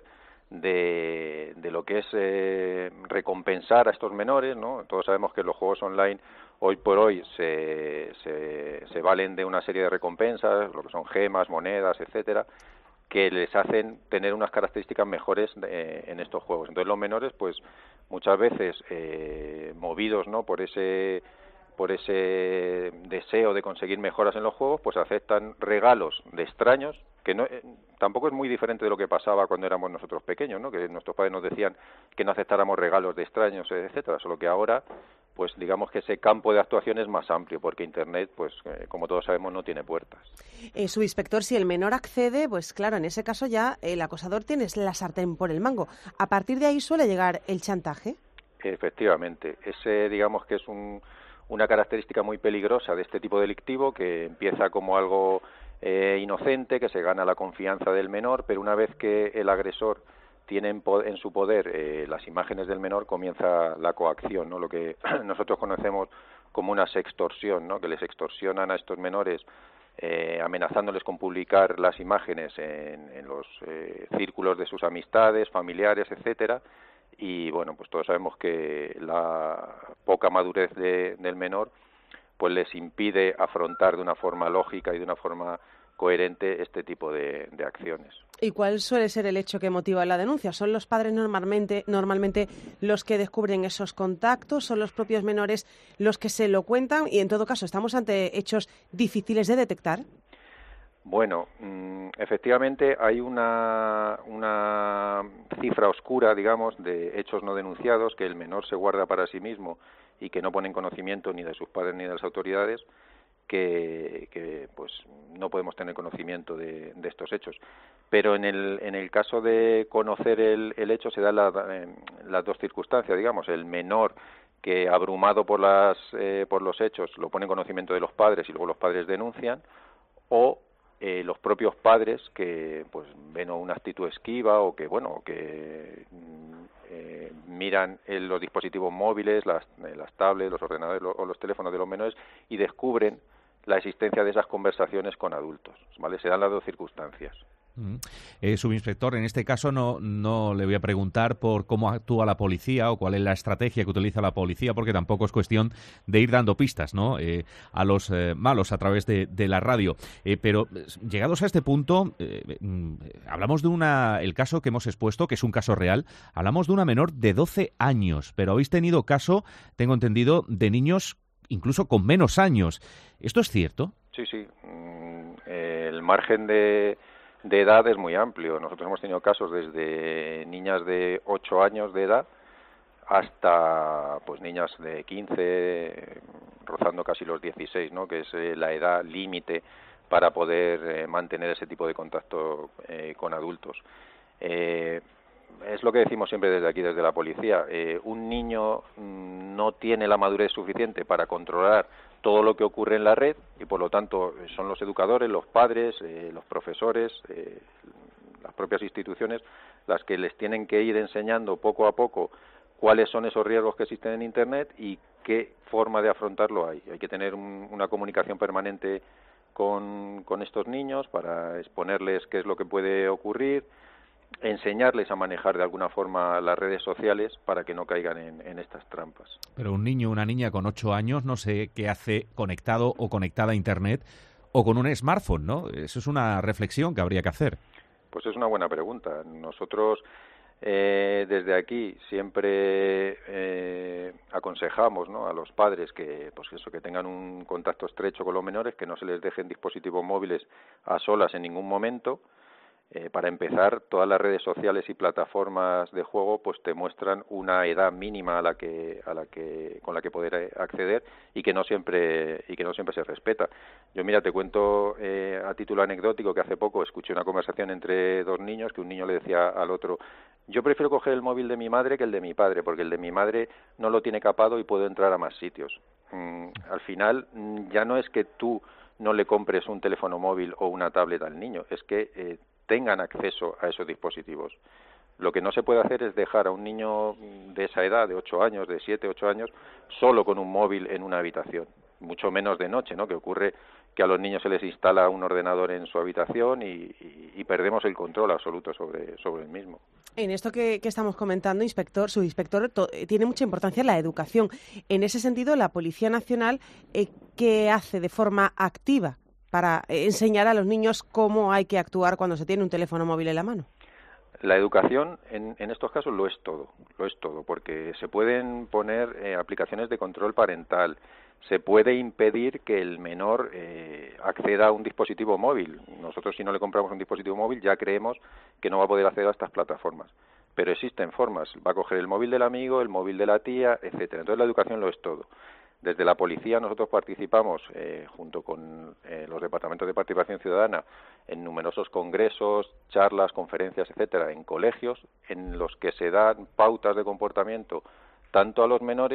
de lo que es recompensar a estos menores, ¿no? Todos sabemos que los juegos online hoy por hoy se valen de una serie de recompensas, lo que son gemas, monedas, etcétera, que les hacen tener unas características mejores en estos juegos. Entonces los menores, pues muchas veces movidos, ¿no?, por ese deseo de conseguir mejoras en los juegos, pues aceptan regalos de extraños, que no tampoco es muy diferente de lo que pasaba cuando éramos nosotros pequeños, ¿no?, que nuestros padres nos decían que no aceptáramos regalos de extraños, etcétera, solo que ahora pues digamos que ese campo de actuación es más amplio, porque Internet, pues como todos sabemos, no tiene puertas. Subinspector, si el menor accede, pues claro, en ese caso ya el acosador tiene la sartén por el mango. ¿A partir de ahí suele llegar el chantaje? Efectivamente, ese digamos que es un una característica muy peligrosa de este tipo delictivo, que empieza como algo inocente, que se gana la confianza del menor, pero una vez que el agresor tiene en su poder las imágenes del menor, comienza la coacción, ¿no? Lo que nosotros conocemos como una sextorsión, ¿no? Que les extorsionan a estos menores amenazándoles con publicar las imágenes en los círculos de sus amistades, familiares, etcétera. Y bueno, pues todos sabemos que la poca madurez del menor pues les impide afrontar de una forma lógica y de una forma coherente este tipo de acciones. ¿Y cuál suele ser el hecho que motiva la denuncia? ¿Son los padres normalmente los que descubren esos contactos? ¿Son los propios menores los que se lo cuentan? Y en todo caso, ¿estamos ante hechos difíciles de detectar? Bueno, efectivamente hay una cifra oscura, digamos, de hechos no denunciados que el menor se guarda para sí mismo y que no pone en conocimiento ni de sus padres ni de las autoridades, que pues no podemos tener conocimiento de estos hechos. Pero en el caso de conocer el hecho se dan las dos circunstancias, digamos, el menor que abrumado por los hechos lo pone en conocimiento de los padres y luego los padres denuncian, o los propios padres que pues ven una actitud esquiva o que miran los dispositivos móviles, las tablets, los ordenadores o los teléfonos de los menores y descubren la existencia de esas conversaciones con adultos, ¿vale? Se dan las dos circunstancias. Subinspector, en este caso no le voy a preguntar por cómo actúa la policía o cuál es la estrategia que utiliza la policía, porque tampoco es cuestión de ir dando pistas, ¿no? A los malos a través de la radio. Pero llegados a este punto, hablamos de el caso que hemos expuesto, que es un caso real, hablamos de una menor de 12 años, pero habéis tenido caso, tengo entendido, de niños incluso con menos años. ¿Esto es cierto? Sí. El margen de edad es muy amplio. Nosotros hemos tenido casos desde niñas de 8 años de edad hasta pues niñas de 15, rozando casi los 16, ¿no? Que es la edad límite para poder mantener ese tipo de contacto con adultos. Es lo que decimos siempre desde aquí, desde la policía. Un niño no tiene la madurez suficiente para controlar todo lo que ocurre en la red y, por lo tanto, son los educadores, los padres, los profesores, las propias instituciones las que les tienen que ir enseñando poco a poco cuáles son esos riesgos que existen en Internet y qué forma de afrontarlo hay. Hay que tener una comunicación permanente con estos niños para exponerles qué es lo que puede ocurrir, enseñarles a manejar de alguna forma las redes sociales para que no caigan en estas trampas. Pero un niño o una niña con 8 años no sé qué hace conectado o conectada a Internet o con un smartphone, ¿no? Eso es una reflexión que habría que hacer. Pues es una buena pregunta. Nosotros desde aquí siempre aconsejamos, ¿no?, a los padres que tengan un contacto estrecho con los menores, que no se les dejen dispositivos móviles a solas en ningún momento. Para empezar, todas las redes sociales y plataformas de juego pues te muestran una edad mínima con la que poder acceder y que no siempre se respeta. Yo te cuento a título anecdótico que hace poco escuché una conversación entre dos niños que un niño le decía al otro: yo prefiero coger el móvil de mi madre que el de mi padre, porque el de mi madre no lo tiene capado y puedo entrar a más sitios. Al final ya no es que tú no le compres un teléfono móvil o una tablet al niño, es que tengan acceso a esos dispositivos. Lo que no se puede hacer es dejar a un niño de esa edad, de 8 años, de 7, 8 años, solo con un móvil en una habitación, mucho menos de noche, ¿no? Que ocurre que a los niños se les instala un ordenador en su habitación y perdemos el control absoluto sobre el mismo. En esto que estamos comentando, subinspector, tiene mucha importancia la educación. En ese sentido, la Policía Nacional, ¿qué hace de forma activa para enseñar a los niños cómo hay que actuar cuando se tiene un teléfono móvil en la mano? La educación en estos casos lo es todo, porque se pueden poner aplicaciones de control parental, se puede impedir que el menor acceda a un dispositivo móvil. Nosotros, si no le compramos un dispositivo móvil, ya creemos que no va a poder acceder a estas plataformas. Pero existen formas, va a coger el móvil del amigo, el móvil de la tía, etcétera. Entonces la educación lo es todo. Desde la policía nosotros participamos, junto con los departamentos de participación ciudadana, en numerosos congresos, charlas, conferencias, etcétera, en colegios, en los que se dan pautas de comportamiento tanto a los menores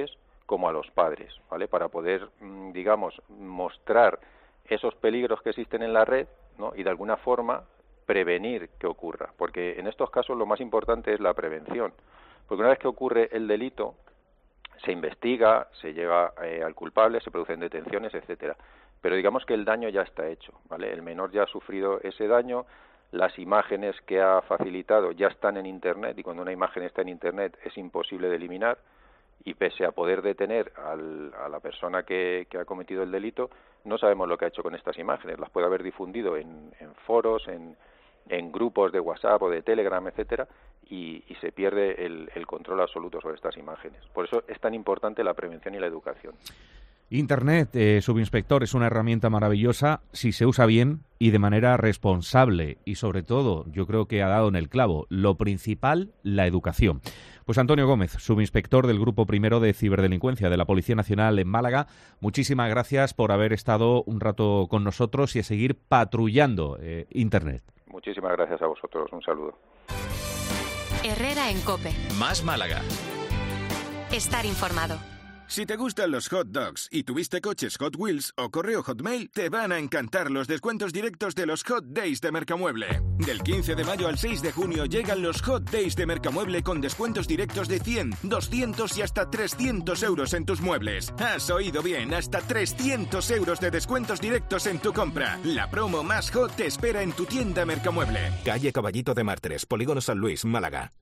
como a los padres, ¿vale? Para poder, digamos, mostrar esos peligros que existen en la red, ¿no? Y de alguna forma prevenir que ocurra, porque en estos casos lo más importante es la prevención, porque una vez que ocurre el delito se investiga, se llega al culpable, se producen detenciones, etcétera, pero digamos que el daño ya está hecho, ¿vale? El menor ya ha sufrido ese daño, las imágenes que ha facilitado ya están en Internet, y cuando una imagen está en Internet es imposible de eliminar, y pese a poder detener a la persona que ha cometido el delito, no sabemos lo que ha hecho con estas imágenes. Las puede haber difundido en foros, en grupos de WhatsApp o de Telegram, etcétera, y se pierde el control absoluto sobre estas imágenes. Por eso es tan importante la prevención y la educación. Internet, subinspector, es una herramienta maravillosa si se usa bien y de manera responsable. Y sobre todo, yo creo que ha dado en el clavo, lo principal, la educación. Pues Antonio Gómez, subinspector del Grupo Primero de Ciberdelincuencia de la Policía Nacional en Málaga, muchísimas gracias por haber estado un rato con nosotros y a seguir patrullando Internet. Muchísimas gracias a vosotros. Un saludo. Herrera en COPE. Más Málaga. Estar informado. Si te gustan los hot dogs y tuviste coches Hot Wheels o correo Hotmail, te van a encantar los descuentos directos de los Hot Days de Mercamueble. Del 15 de mayo al 6 de junio llegan los Hot Days de Mercamueble con descuentos directos de 100, 200 y hasta 300 euros en tus muebles. Has oído bien, hasta 300 euros de descuentos directos en tu compra. La promo más hot te espera en tu tienda Mercamueble. Calle Caballito de Mar 3, Polígono San Luis, Málaga.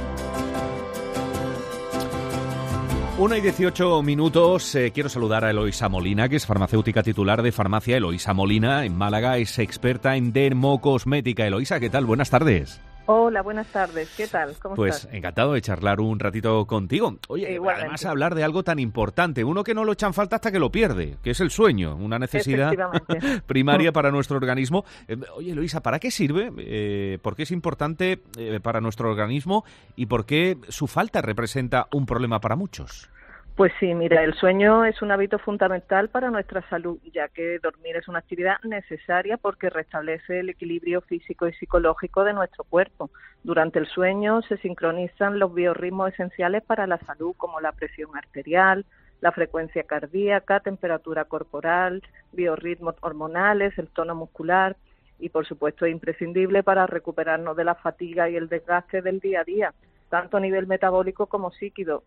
1:18. Quiero saludar a Eloisa Molina, que es farmacéutica titular de Farmacia Eloisa Molina en Málaga. Es experta en dermocosmética. Eloisa, ¿qué tal? Buenas tardes. Hola, buenas tardes. ¿Qué tal? ¿Cómo estás? Pues encantado de charlar un ratito contigo. Oye, igualmente. Además hablar de algo tan importante, uno que no lo echan falta hasta que lo pierde, que es el sueño, una necesidad primaria para nuestro organismo. Oye, Eloisa, ¿para qué sirve? ¿Por qué es importante para nuestro organismo? ¿Y por qué su falta representa un problema para muchos? Pues sí, mira, el sueño es un hábito fundamental para nuestra salud, ya que dormir es una actividad necesaria porque restablece el equilibrio físico y psicológico de nuestro cuerpo. Durante el sueño se sincronizan los biorritmos esenciales para la salud, como la presión arterial, la frecuencia cardíaca, temperatura corporal, biorritmos hormonales, el tono muscular y, por supuesto, es imprescindible para recuperarnos de la fatiga y el desgaste del día a día, tanto a nivel metabólico como psíquico,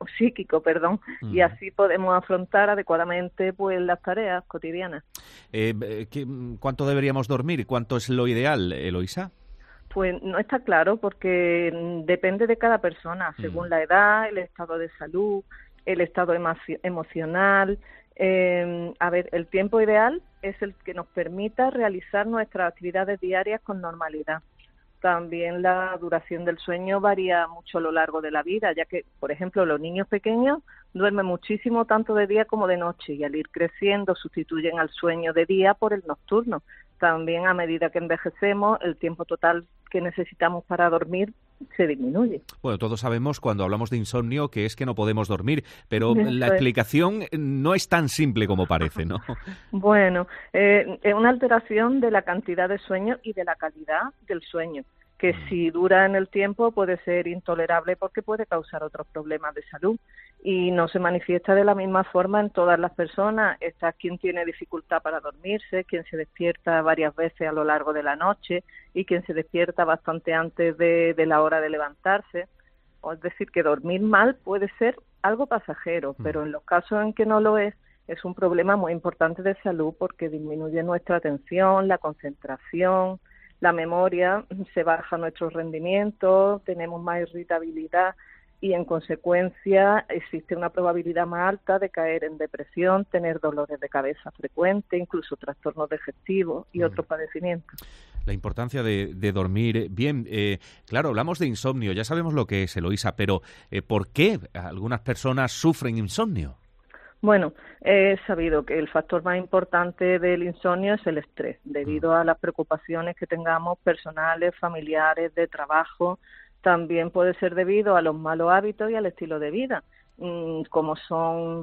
y así podemos afrontar adecuadamente pues las tareas cotidianas. ¿Cuánto deberíamos dormir? ¿Cuánto es lo ideal, Eloisa? Pues no está claro porque depende de cada persona, según la edad, el estado de salud, el estado emocional. El tiempo ideal es el que nos permita realizar nuestras actividades diarias con normalidad. También la duración del sueño varía mucho a lo largo de la vida, ya que, por ejemplo, los niños pequeños duermen muchísimo tanto de día como de noche y al ir creciendo sustituyen al sueño de día por el nocturno. También a medida que envejecemos, el tiempo total que necesitamos para dormir se disminuye. Bueno, todos sabemos cuando hablamos de insomnio que es que no podemos dormir, pero la explicación no es tan simple como parece, ¿no? Bueno, es una alteración de la cantidad de sueño y de la calidad del sueño, que si dura en el tiempo puede ser intolerable porque puede causar otros problemas de salud y no se manifiesta de la misma forma en todas las personas. Está quien tiene dificultad para dormirse, quien se despierta varias veces a lo largo de la noche y quien se despierta bastante antes de la hora de levantarse. Es decir, que dormir mal puede ser algo pasajero, pero en los casos en que no lo es un problema muy importante de salud porque disminuye nuestra atención, la concentración, la memoria, se baja nuestro rendimiento, tenemos más irritabilidad y en consecuencia existe una probabilidad más alta de caer en depresión, tener dolores de cabeza frecuentes, incluso trastornos digestivos y otros padecimientos. La importancia de dormir bien. Claro, hablamos de insomnio, ya sabemos lo que es, Eloisa, pero ¿por qué algunas personas sufren insomnio? Bueno, he sabido que el factor más importante del insomnio es el estrés, debido a las preocupaciones que tengamos personales, familiares, de trabajo. También puede ser debido a los malos hábitos y al estilo de vida, como son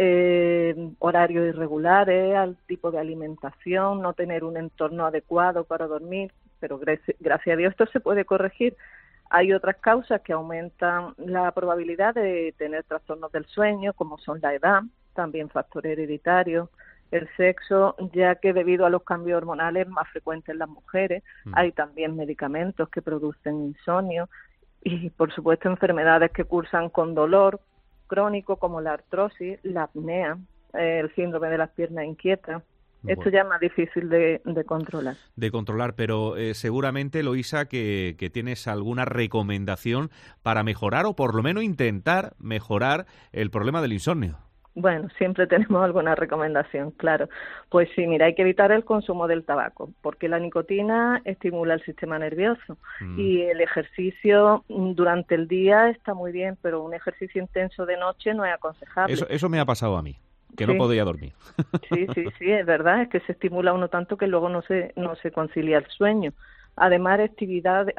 horarios irregulares, al tipo de alimentación, no tener un entorno adecuado para dormir, pero gracias a Dios esto se puede corregir Hay otras causas que aumentan la probabilidad de tener trastornos del sueño, como son la edad, también factor hereditario, el sexo, ya que debido a los cambios hormonales más frecuentes en las mujeres, hay también medicamentos que producen insomnio y, por supuesto, enfermedades que cursan con dolor crónico como la artrosis, la apnea, el síndrome de las piernas inquietas. Esto ya es más difícil de controlar. De controlar, pero seguramente, Eloísa, que tienes alguna recomendación para mejorar o por lo menos intentar mejorar el problema del insomnio. Bueno, siempre tenemos alguna recomendación, claro. Pues sí, mira, hay que evitar el consumo del tabaco, porque la nicotina estimula el sistema nervioso y el ejercicio durante el día está muy bien, pero un ejercicio intenso de noche no es aconsejable. Eso me ha pasado a mí, que Sí. no podía dormir. Sí, es verdad, es que se estimula uno tanto que luego no se concilia el sueño. Además, actividades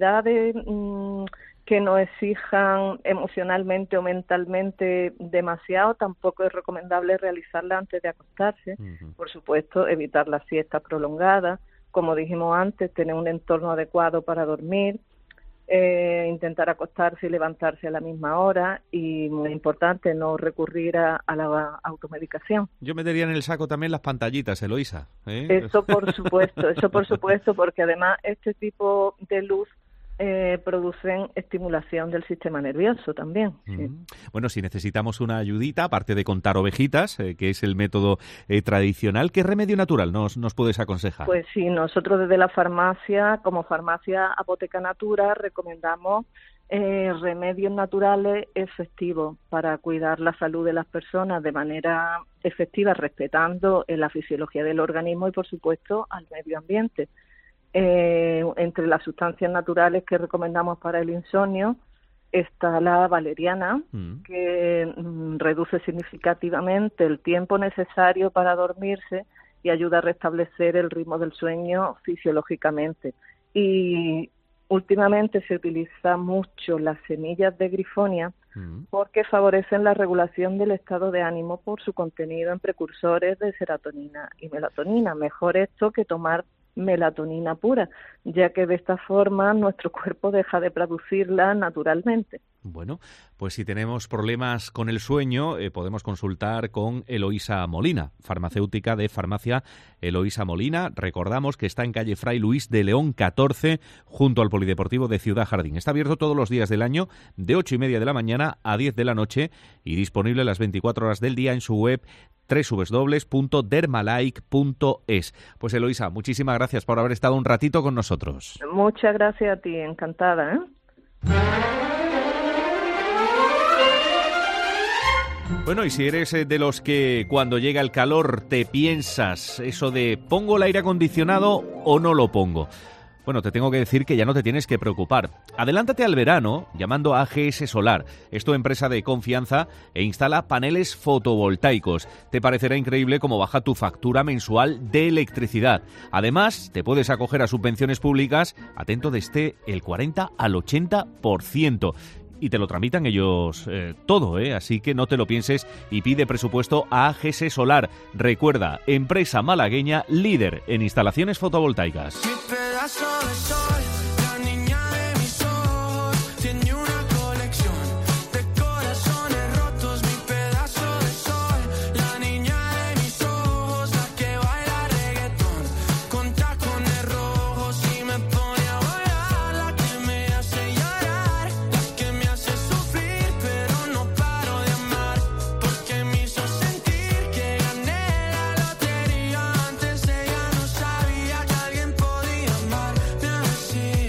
que no exijan emocionalmente o mentalmente demasiado, tampoco es recomendable realizarlas antes de acostarse. Por supuesto, evitar las siestas prolongadas, como dijimos antes, tener un entorno adecuado para dormir, intentar acostarse y levantarse a la misma hora y, muy importante, no recurrir a la automedicación. Yo metería en el saco también las pantallitas, Eloísa. Eso por supuesto, porque además este tipo de luz producen estimulación del sistema nervioso también. Sí. Bueno, si necesitamos una ayudita, aparte de contar ovejitas, que es el método tradicional, ¿qué remedio natural nos puedes aconsejar? Pues sí, nosotros desde la farmacia, como farmacia Apoteca Natura, recomendamos remedios naturales efectivos para cuidar la salud de las personas de manera efectiva, respetando la fisiología del organismo y, por supuesto, al medio ambiente. Entre las sustancias naturales que recomendamos para el insomnio está la valeriana, que reduce significativamente el tiempo necesario para dormirse y ayuda a restablecer el ritmo del sueño fisiológicamente. Y últimamente se utiliza mucho las semillas de grifonia porque favorecen la regulación del estado de ánimo por su contenido en precursores de serotonina y melatonina. Mejor esto que tomar melatonina pura, ya que de esta forma nuestro cuerpo deja de producirla naturalmente. Bueno, pues si tenemos problemas con el sueño, podemos consultar con Eloísa Molina, farmacéutica de Farmacia Eloísa Molina. Recordamos que está en calle Fray Luis de León 14, junto al Polideportivo de Ciudad Jardín. Está abierto todos los días del año, de 8:30 de la mañana a 10 de la noche, y disponible las 24 horas del día en su web www.dermalike.es. Pues Eloísa, muchísimas gracias por haber estado un ratito con nosotros. Muchas gracias a ti, encantada, ¿eh? Bueno, y si eres de los que cuando llega el calor te piensas eso de ¿pongo el aire acondicionado o no lo pongo? Bueno, te tengo que decir que ya no te tienes que preocupar. Adelántate al verano llamando a AGS Solar. Es tu empresa de confianza e instala paneles fotovoltaicos. Te parecerá increíble cómo baja tu factura mensual de electricidad. Además, te puedes acoger a subvenciones públicas, atento, desde el 40 al 80%. Y te lo tramitan ellos todo, así que no te lo pienses y pide presupuesto a AGS Solar. Recuerda, empresa malagueña líder en instalaciones fotovoltaicas. Mi pedazo de sol, la niña de mis ojos, tiene una colección de corazones rotos. Mi pedazo de sol, la niña de mis ojos, la que baila reggaetón con tacones rojos y me pone a volar, la que me hace llorar, la que me hace sufrir, pero no paro de amar, porque me hizo sentir que gané la lotería. Antes ella no sabía que alguien podía amarme así.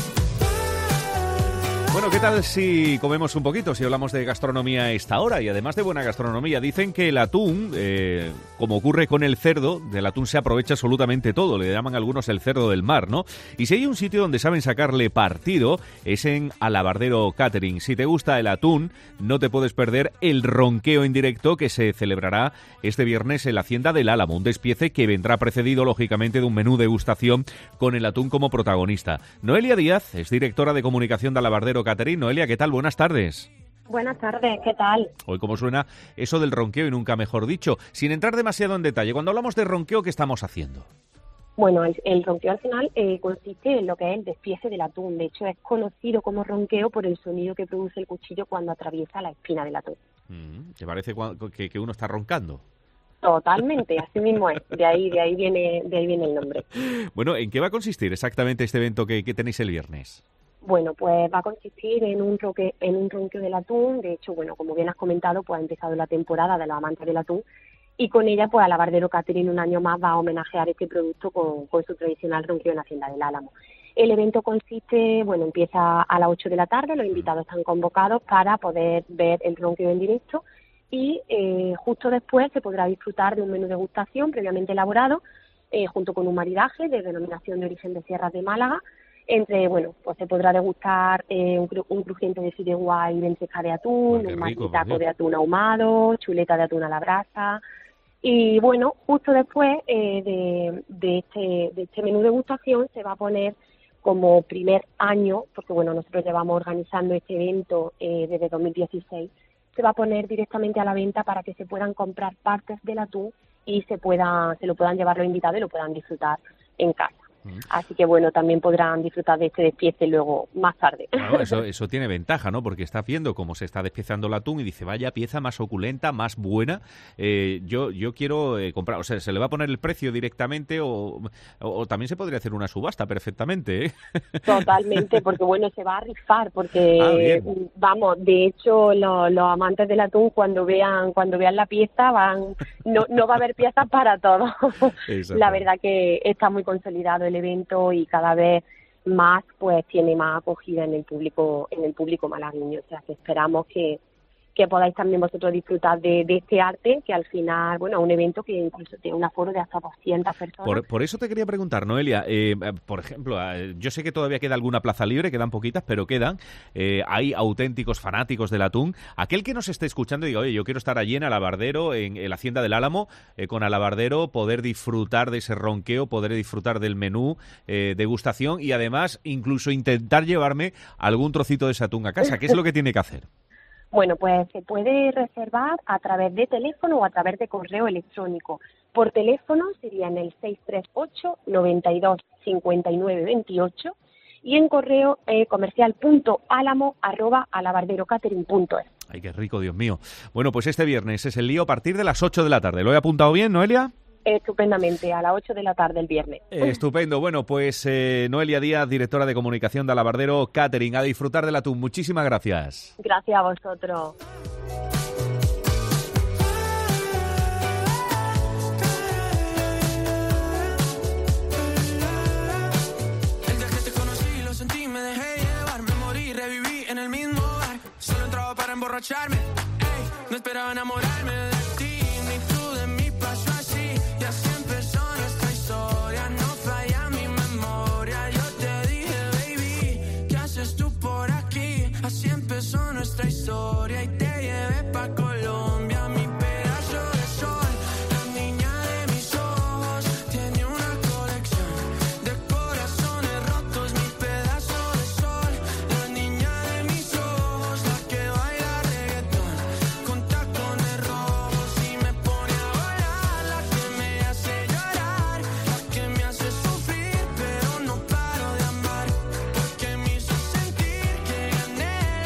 Bueno, ¿qué tal si comemos un poquito, si hablamos de gastronomía a esta hora? Y además de buena gastronomía, dicen que el atún, como ocurre con el cerdo, del atún se aprovecha absolutamente todo, le llaman algunos el cerdo del mar, ¿no? Y si hay un sitio donde saben sacarle partido, es en Alabardero Catering. Si te gusta el atún, no te puedes perder el ronqueo en directo que se celebrará este viernes en la Hacienda del Álamo, un despiece que vendrá precedido, lógicamente, de un menú degustación con el atún como protagonista. Noelia Díaz es directora de comunicación de Alabardero Catering. Noelia, ¿qué tal? Buenas tardes. Buenas tardes, ¿qué tal? Hoy, ¿cómo suena eso del ronqueo y nunca mejor dicho? Sin entrar demasiado en detalle, cuando hablamos de ronqueo, ¿qué estamos haciendo? Bueno, el ronqueo al final consiste en lo que es el despiece del atún. De hecho, es conocido como ronqueo por el sonido que produce el cuchillo cuando atraviesa la espina del atún. ¿Te parece que uno está roncando? Totalmente, así mismo es. De ahí viene el nombre. Bueno, ¿en qué va a consistir exactamente este evento que tenéis el viernes? Bueno, pues va a consistir en un ronqueo del atún. De hecho, bueno, como bien has comentado, pues ha empezado la temporada de los amantes del atún. Y con ella, pues, Alabardero Catering un año más va a homenajear este producto con su tradicional ronqueo en Hacienda del Álamo. El evento consiste, bueno, empieza a las 8 de la tarde, los invitados están convocados para poder ver el ronqueo en directo y justo después se podrá disfrutar de un menú de degustación previamente elaborado junto con un maridaje de denominación de origen de Sierras de Málaga. Pues se podrá degustar un crujiente de fideuá y lenteja de atún, un marmitaco de atún ahumado, chuleta de atún a la brasa. Y bueno, justo después de este menú de degustación se va a poner como primer año, porque bueno, nosotros llevamos organizando este evento desde 2016, se va a poner directamente a la venta para que se puedan comprar partes del atún y se lo puedan llevar los invitados y lo puedan disfrutar en casa. Así que bueno, también podrán disfrutar de este despiece luego más tarde. Claro, eso tiene ventaja, ¿no? Porque está viendo cómo se está despiezando el atún y dice, vaya pieza más oculenta, más buena. Yo quiero comprar, o sea, ¿se le va a poner el precio directamente o también se podría hacer una subasta perfectamente, ¿eh? Totalmente, porque bueno, se va a rifar, porque vamos, de hecho los amantes del atún cuando vean la pieza no va a haber piezas para todos. La verdad que está muy consolidado el evento y cada vez más pues tiene más acogida en el público malagueño, o sea que esperamos que podáis también vosotros disfrutar de este arte, que al final, bueno, es un evento que incluso tiene un aforo de hasta 200 personas. Por eso te quería preguntar, Noelia, por ejemplo, yo sé que todavía queda alguna plaza libre, quedan poquitas, pero quedan, hay auténticos fanáticos del atún. Aquel que nos esté escuchando y diga, oye, yo quiero estar allí en Alabardero, en la Hacienda del Álamo, con Alabardero, poder disfrutar de ese ronqueo, poder disfrutar del menú, degustación y además incluso intentar llevarme algún trocito de ese atún a casa. ¿Qué es lo que tiene que hacer? Bueno, pues se puede reservar a través de teléfono o a través de correo electrónico. Por teléfono sería en el 638 92 59 28 y en correo comercial.alamo@alabarderocatering.es. Ay, qué rico, Dios mío. Bueno, pues este viernes es el lío a partir de las 8 de la tarde. ¿Lo he apuntado bien, Noelia? Estupendamente, a las 8 de la tarde el viernes. Estupendo. Bueno, pues Noelia Díaz, directora de comunicación de Alabardero Catering. A disfrutar del atún. Muchísimas gracias. Gracias a vosotros. El día que te conocí lo sentí, me dejé llevar, me morí, reviví en el mismo bar. Solo entraba para emborracharme, ey, no esperaba enamorarme de ti. Nuestra historia y te llevé pa' Colombia, mi pedazo de sol, la niña de mis ojos, tiene una colección de corazones rotos, mi pedazo de sol, la niña de mis ojos, la que baila reggaetón, con tacones rojos y me pone a bailar, la que me hace llorar, la que me hace sufrir, pero no paro de amar, porque me hizo sentir que gané.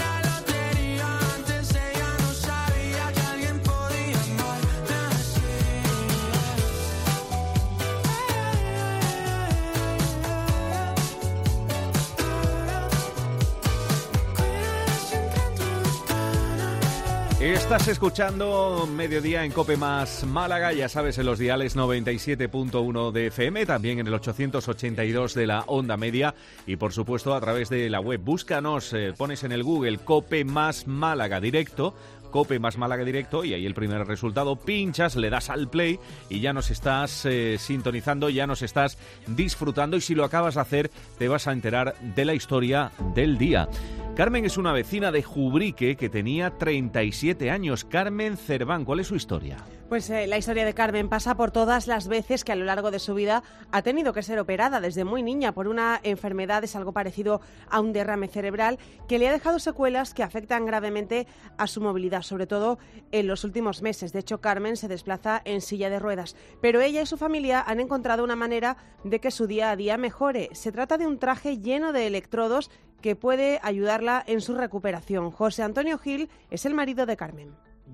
Estás escuchando Mediodía en COPE más Málaga, ya sabes, en los diales 97.1 de FM, también en el 882 de la onda media y por supuesto a través de la web. Búscanos, pones en el Google COPE más Málaga directo, COPE más Málaga directo y ahí el primer resultado, pinchas, le das al play y ya nos estás sintonizando, ya nos estás disfrutando y si lo acabas de hacer te vas a enterar de la historia del día. Carmen es una vecina de Jubrique que tenía 37 años. Carmen Cerván, ¿cuál es su historia? Pues la historia de Carmen pasa por todas las veces que a lo largo de su vida ha tenido que ser operada desde muy niña por una enfermedad, es algo parecido a un derrame cerebral, que le ha dejado secuelas que afectan gravemente a su movilidad, sobre todo en los últimos meses. De hecho, Carmen se desplaza en silla de ruedas, pero ella y su familia han encontrado una manera de que su día a día mejore. Se trata de un traje lleno de electrodos que puede ayudarla en su recuperación. José Antonio Gil es el marido de Carmen.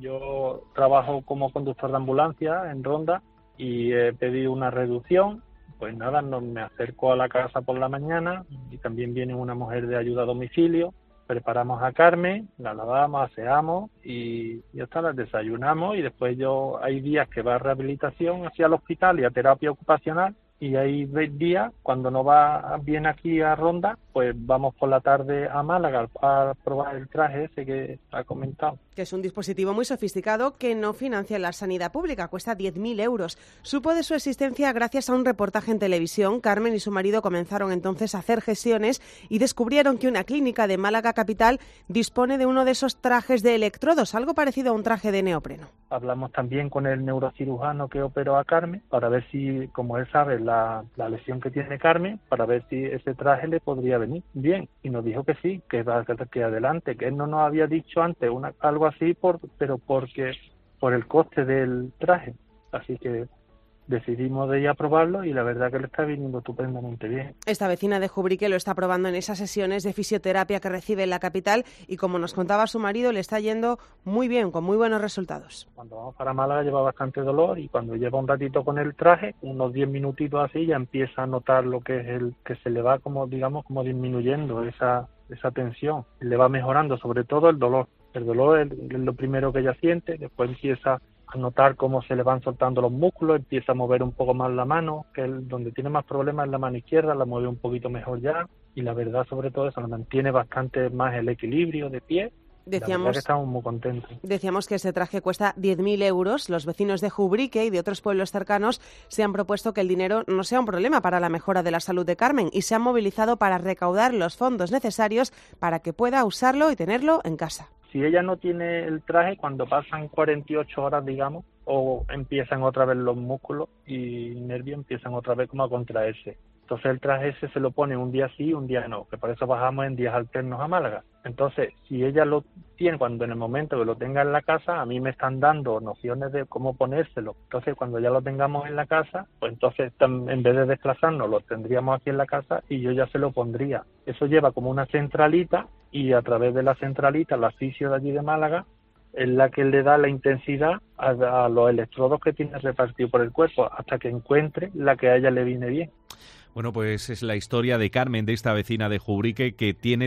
Yo trabajo como conductor de ambulancia en Ronda y he pedido una reducción. Pues nada, me acerco a la casa por la mañana y también viene una mujer de ayuda a domicilio. Preparamos a Carmen, la lavamos, aseamos y ya está, la desayunamos y después hay días que va a rehabilitación hacia el hospital y a terapia ocupacional. Y hay días, cuando no va bien aquí a Ronda, pues vamos por la tarde a Málaga a probar el traje ese que ha comentado. Que es un dispositivo muy sofisticado que no financia la sanidad pública, cuesta 10.000 euros. Supo de su existencia gracias a un reportaje en televisión. Carmen y su marido comenzaron entonces a hacer gestiones y descubrieron que una clínica de Málaga capital dispone de uno de esos trajes de electrodos, algo parecido a un traje de neopreno. Hablamos también con el neurocirujano que operó a Carmen para ver si, como él sabe, la lesión que tiene Carmen, para ver si ese traje le podría venir bien. Y nos dijo que sí, que adelante, que él no nos había dicho antes algo así, pero porque por el coste del traje. Así que decidimos de ir a probarlo y la verdad que le está viniendo estupendamente bien. Esta vecina de Jubrique lo está probando en esas sesiones de fisioterapia que recibe en la capital y, como nos contaba su marido, le está yendo muy bien, con muy buenos resultados. Cuando vamos para Málaga lleva bastante dolor y cuando lleva un ratito con el traje, unos 10 minutitos así, ya empieza a notar lo que es que se le va como disminuyendo esa tensión. Le va mejorando sobre todo el dolor. El dolor es lo primero que ella siente, después empieza a notar cómo se le van soltando los músculos, empieza a mover un poco más la mano, que donde tiene más problemas es la mano izquierda, la mueve un poquito mejor ya, y la verdad sobre todo eso, mantiene bastante más el equilibrio de pie. La verdad que estamos muy contentos. Decíamos que ese traje cuesta 10.000 euros. Los vecinos de Jubrique y de otros pueblos cercanos se han propuesto que el dinero no sea un problema para la mejora de la salud de Carmen y se han movilizado para recaudar los fondos necesarios para que pueda usarlo y tenerlo en casa. Si ella no tiene el traje, cuando pasan 48 horas, digamos, o empiezan otra vez los músculos y nervios empiezan otra vez como a contraerse. Entonces el traje ese se lo pone un día sí, un día no, que por eso bajamos en días alternos a Málaga. Entonces, si ella lo tiene, cuando en el momento que lo tenga en la casa, a mí me están dando nociones de cómo ponérselo. Entonces, cuando ya lo tengamos en la casa, pues entonces en vez de desplazarnos, lo tendríamos aquí en la casa y yo ya se lo pondría. Eso lleva como una centralita y a través de la centralita, la fisio de allí de Málaga, es la que le da la intensidad a los electrodos que tiene repartido por el cuerpo hasta que encuentre la que a ella le viene bien. Bueno, pues es la historia de Carmen, de esta vecina de Jubrique que tiene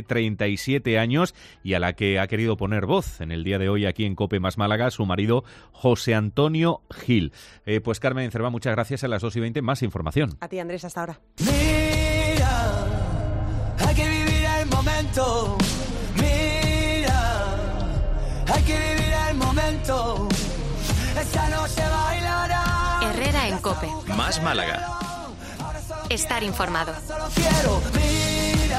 37 años y a la que ha querido poner voz en el día de hoy aquí en COPE más Málaga su marido José Antonio Gil. Pues Carmen Cervá, muchas gracias. A las 2:20 más información. A ti, Andrés, hasta ahora. Mira, hay que vivir el momento. Mira, hay que vivir el momento. Esta noche bailará. Herrera en COPE. Más Málaga. Estar informado. Solo quiero, mira,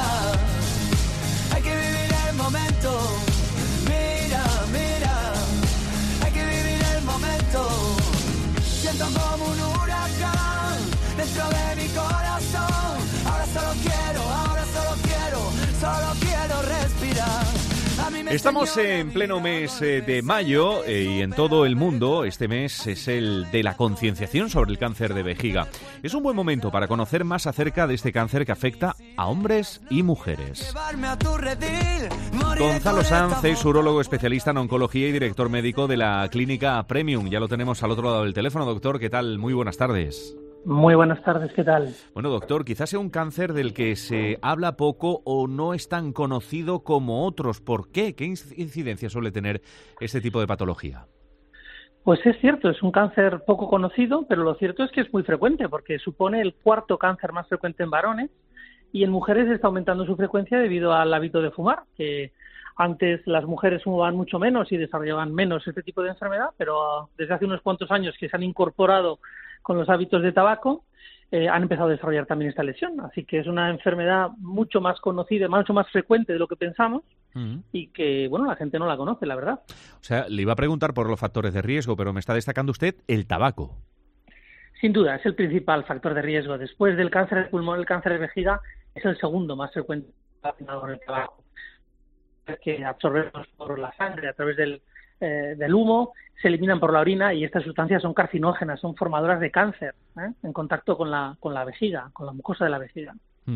hay que vivir el momento. Mira, mira, hay que vivir el momento. Siento como un huracán dentro de mi corazón. Ahora solo quiero respirar. Estamos en pleno mes de mayo y en todo el mundo este mes es el de la concienciación sobre el cáncer de vejiga. Es un buen momento para conocer más acerca de este cáncer que afecta a hombres y mujeres. Gonzalo Sanz es urólogo especialista en oncología y director médico de la clínica Premium. Ya lo tenemos al otro lado del teléfono. Doctor, ¿qué tal? Muy buenas tardes. Muy buenas tardes, ¿qué tal? Bueno, doctor, quizás sea un cáncer del que se habla poco o no es tan conocido como otros. ¿Por qué? ¿Qué incidencia suele tener este tipo de patología? Pues es cierto, es un cáncer poco conocido, pero lo cierto es que es muy frecuente porque supone el cuarto cáncer más frecuente en varones y en mujeres está aumentando su frecuencia debido al hábito de fumar, que antes las mujeres fumaban mucho menos y desarrollaban menos este tipo de enfermedad, pero desde hace unos cuantos años que se han incorporado con los hábitos de tabaco, han empezado a desarrollar también esta lesión. Así que es una enfermedad mucho más conocida, mucho más frecuente de lo que pensamos y que, bueno, la gente no la conoce, la verdad. O sea, le iba a preguntar por los factores de riesgo, pero me está destacando usted el tabaco. Sin duda, es el principal factor de riesgo. Después del cáncer de pulmón, el cáncer de vejiga es el segundo más frecuente relacionado con el tabaco. Es que absorbemos por la sangre a través del humo, se eliminan por la orina y estas sustancias son carcinógenas, son formadoras de cáncer en contacto con la vejiga, con la mucosa de la vejiga.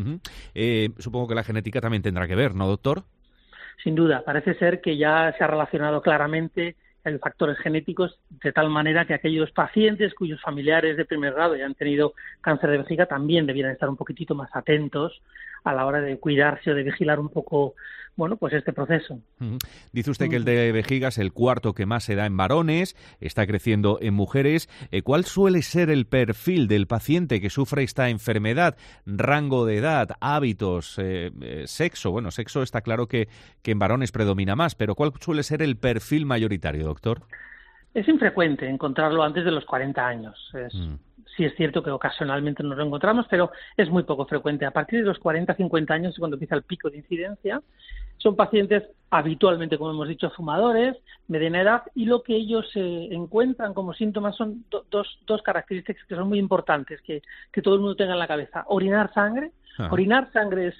Supongo que la genética también tendrá que ver, ¿no, doctor? Sin duda, parece ser que ya se ha relacionado claramente hay factores genéticos de tal manera que aquellos pacientes cuyos familiares de primer grado ya han tenido cáncer de vejiga también debieran estar un poquitito más atentos a la hora de cuidarse o de vigilar un poco, bueno, pues este proceso. Dice usted que el de vejiga es el cuarto que más se da en varones, está creciendo en mujeres. ¿Cuál suele ser el perfil del paciente que sufre esta enfermedad? Rango de edad, hábitos, sexo. Bueno, sexo está claro que en varones predomina más, pero ¿cuál suele ser el perfil mayoritario, doctor? Es infrecuente encontrarlo antes de los 40 años. Sí es cierto que ocasionalmente nos lo encontramos, pero es muy poco frecuente. A partir de los 40-50 años es cuando empieza el pico de incidencia. Son pacientes habitualmente, como hemos dicho, fumadores, mediana edad, y lo que ellos encuentran como síntomas son dos características que son muy importantes, que todo el mundo tenga en la cabeza. Orinar sangre. Orinar sangre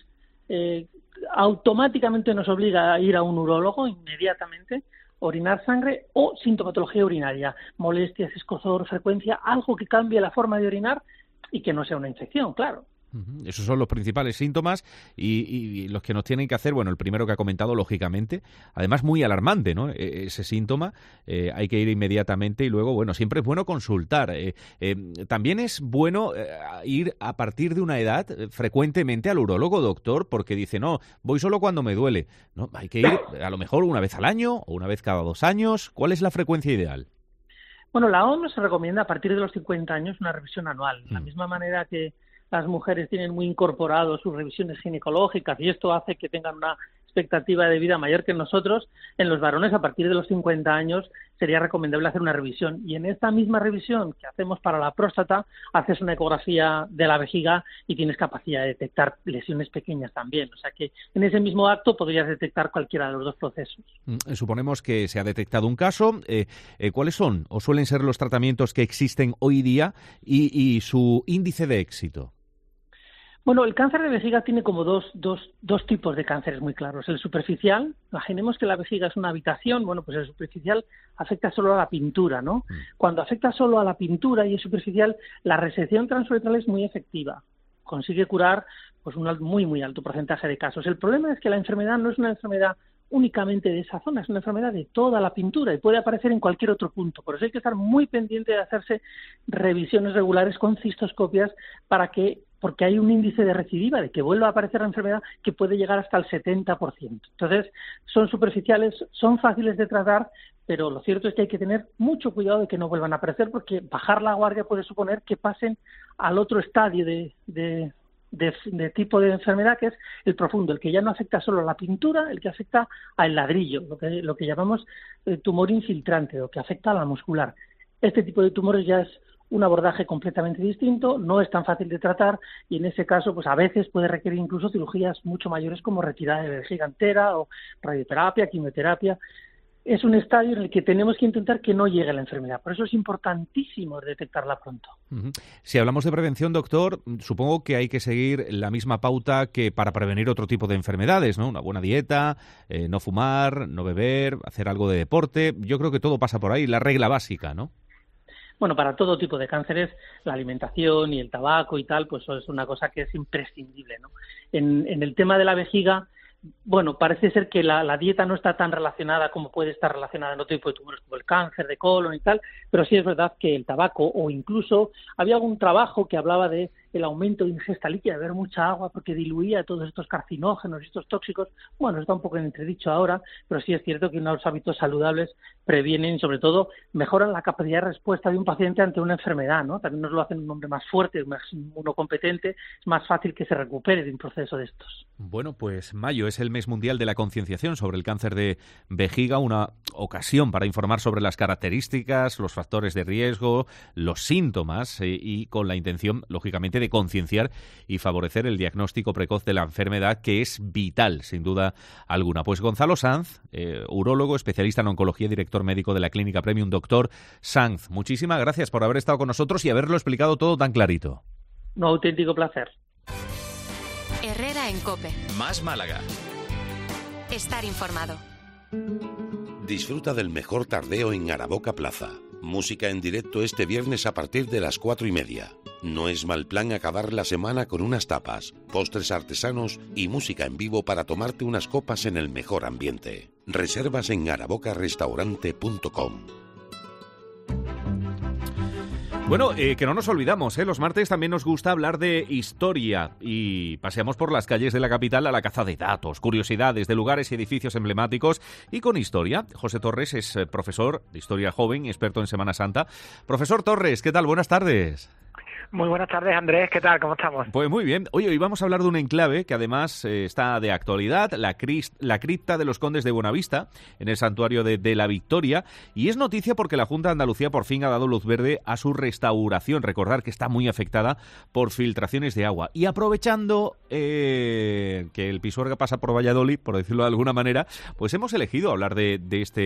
automáticamente nos obliga a ir a un urólogo inmediatamente. Orinar sangre o sintomatología urinaria, molestias, escozor, frecuencia, algo que cambie la forma de orinar y que no sea una infección, claro. Esos son los principales síntomas y los que nos tienen que hacer, bueno, el primero que ha comentado, lógicamente, además muy alarmante, ¿no? Ese síntoma, hay que ir inmediatamente y luego, bueno, siempre es bueno consultar. También es bueno ir a partir de una edad frecuentemente al urólogo, doctor, porque dice, no, voy solo cuando me duele. No, hay que ir a lo mejor una vez al año o una vez cada 2 años. ¿Cuál es la frecuencia ideal? Bueno, la OMS recomienda a partir de los 50 años una revisión anual, de la misma manera que las mujeres tienen muy incorporado sus revisiones ginecológicas y esto hace que tengan una expectativa de vida mayor que nosotros. En los varones, a partir de los 50 años, sería recomendable hacer una revisión. Y en esta misma revisión que hacemos para la próstata, haces una ecografía de la vejiga y tienes capacidad de detectar lesiones pequeñas también. O sea que en ese mismo acto podrías detectar cualquiera de los dos procesos. Suponemos que se ha detectado un caso. ¿Cuáles son o suelen ser los tratamientos que existen hoy día y su índice de éxito? Bueno, el cáncer de vejiga tiene como dos tipos de cánceres muy claros. El superficial, imaginemos que la vejiga es una habitación, bueno, pues el superficial afecta solo a la pintura, ¿no? Cuando afecta solo a la pintura y es superficial, la resección transuretral es muy efectiva. Consigue curar pues un muy, muy alto porcentaje de casos. El problema es que la enfermedad no es una enfermedad únicamente de esa zona, es una enfermedad de toda la pintura y puede aparecer en cualquier otro punto. Por eso hay que estar muy pendiente de hacerse revisiones regulares con cistoscopias porque hay un índice de recidiva, de que vuelva a aparecer la enfermedad, que puede llegar hasta el 70%. Entonces, son superficiales, son fáciles de tratar, pero lo cierto es que hay que tener mucho cuidado de que no vuelvan a aparecer, porque bajar la guardia puede suponer que pasen al otro estadio de tipo de enfermedad, que es el profundo, el que ya no afecta solo a la pintura, el que afecta al ladrillo, lo que llamamos tumor infiltrante, o que afecta a la muscular. Este tipo de tumores ya es un abordaje completamente distinto, no es tan fácil de tratar y en ese caso pues a veces puede requerir incluso cirugías mucho mayores como retirada de vejiga entera o radioterapia, quimioterapia. Es un estadio en el que tenemos que intentar que no llegue la enfermedad. Por eso es importantísimo detectarla pronto. Si hablamos de prevención, doctor, supongo que hay que seguir la misma pauta que para prevenir otro tipo de enfermedades, ¿no? Una buena dieta, no fumar, no beber, hacer algo de deporte. Yo creo que todo pasa por ahí, la regla básica, ¿no? Bueno, para todo tipo de cánceres, la alimentación y el tabaco y tal, pues es una cosa que es imprescindible, ¿no? En el tema de la vejiga, bueno, parece ser que la dieta no está tan relacionada como puede estar relacionada en otro tipo de tumores como el cáncer de colon y tal, pero sí es verdad que el tabaco o incluso había algún trabajo que hablaba de el aumento de ingesta líquida, de beber mucha agua porque diluía todos estos carcinógenos y estos tóxicos. Bueno, está un poco en entredicho ahora, pero sí es cierto que unos hábitos saludables previenen y sobre todo mejoran la capacidad de respuesta de un paciente ante una enfermedad, ¿no? También nos lo hacen un hombre más fuerte, más inmunocompetente, es más fácil que se recupere de un proceso de estos. Bueno, pues mayo es el mes mundial de la concienciación sobre el cáncer de vejiga, una ocasión para informar sobre las características, los factores de riesgo, los síntomas y con la intención, lógicamente, de concienciar y favorecer el diagnóstico precoz de la enfermedad, que es vital, sin duda alguna. Pues Gonzalo Sanz, urólogo, especialista en oncología, director médico de la clínica Premium. Doctor Sanz, muchísimas gracias por haber estado con nosotros y haberlo explicado todo tan clarito. Un auténtico placer. Herrera en COPE. Más Málaga. Estar informado. Disfruta del mejor tardeo en Araboca Plaza. Música en directo este viernes a partir de las 4:30. No es mal plan acabar la semana con unas tapas, postres artesanos y música en vivo para tomarte unas copas en el mejor ambiente. Reservas en arabocarestaurante.com. Bueno, que no nos olvidamos, los martes también nos gusta hablar de historia y paseamos por las calles de la capital a la caza de datos, curiosidades de lugares y edificios emblemáticos y con historia. José Torres es profesor de Historia Joven y experto en Semana Santa. Profesor Torres, ¿qué tal? Buenas tardes. Muy buenas tardes, Andrés. ¿Qué tal? ¿Cómo estamos? Pues muy bien. Oye, hoy vamos a hablar de un enclave que además está de actualidad, la cripta de los Condes de Buenavista, en el santuario de la Victoria. Y es noticia porque la Junta de Andalucía por fin ha dado luz verde a su restauración. Recordar que está muy afectada por filtraciones de agua. Y aprovechando que el Pisuerga pasa por Valladolid, por decirlo de alguna manera, pues hemos elegido hablar de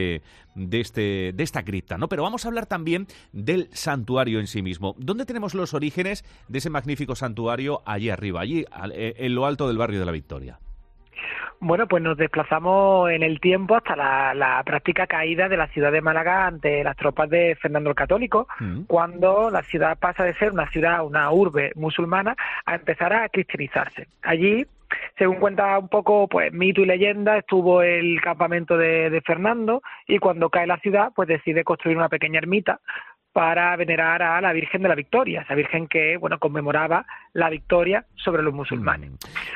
esta cripta, ¿no? Pero vamos a hablar también del santuario en sí mismo. ¿Dónde tenemos los orígenes de ese magnífico santuario allí arriba, allí en lo alto del barrio de la Victoria? Bueno, pues nos desplazamos en el tiempo hasta la práctica caída de la ciudad de Málaga ante las tropas de Fernando el Católico, cuando la ciudad pasa de ser una urbe musulmana, a empezar a cristianizarse. Allí, según cuenta un poco pues mito y leyenda, estuvo el campamento de Fernando, y cuando cae la ciudad, pues decide construir una pequeña ermita para venerar a la Virgen de la Victoria, esa Virgen que, bueno, conmemoraba la victoria sobre los musulmanes.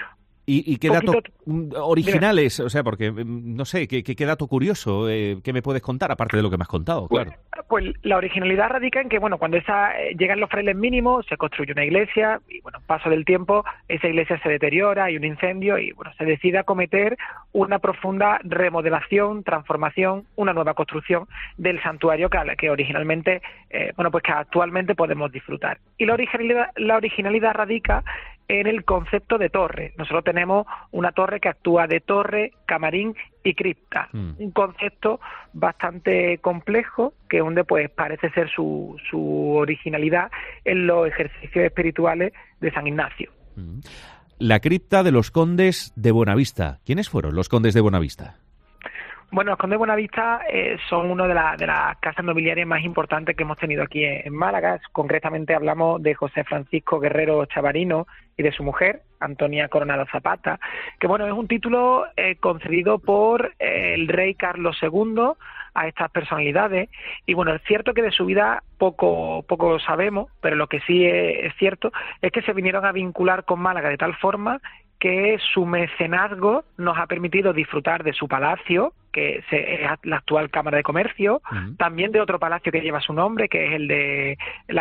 ¿Y qué datos originales? O sea, porque, no sé, ¿qué dato curioso que me puedes contar, aparte de lo que me has contado? Claro. Pues la originalidad radica en que, bueno, cuando llegan los frailes mínimos, se construye una iglesia, y, bueno, paso del tiempo, esa iglesia se deteriora, hay un incendio, y, bueno, se decide acometer una profunda remodelación, transformación, una nueva construcción del santuario que originalmente, pues que actualmente podemos disfrutar. Y la originalidad radica en el concepto de torre. Nosotros tenemos una torre que actúa de torre, camarín y cripta. Un concepto bastante complejo que hunde, pues parece ser su originalidad en los ejercicios espirituales de San Ignacio. La cripta de los Condes de Buenavista. ¿Quiénes fueron los Condes de Buenavista? Bueno, los Condes de Buenavista son una de las casas nobiliarias más importantes que hemos tenido aquí en Málaga. Concretamente hablamos de José Francisco Guerrero Chavarino y de su mujer, Antonia Coronado Zapata, que, bueno, es un título concedido por el rey Carlos II a estas personalidades. Y, bueno, es cierto que de su vida poco sabemos, pero lo que sí es cierto es que se vinieron a vincular con Málaga de tal forma que su mecenazgo nos ha permitido disfrutar de su palacio, que es la actual Cámara de Comercio, también de otro palacio que lleva su nombre, que es el de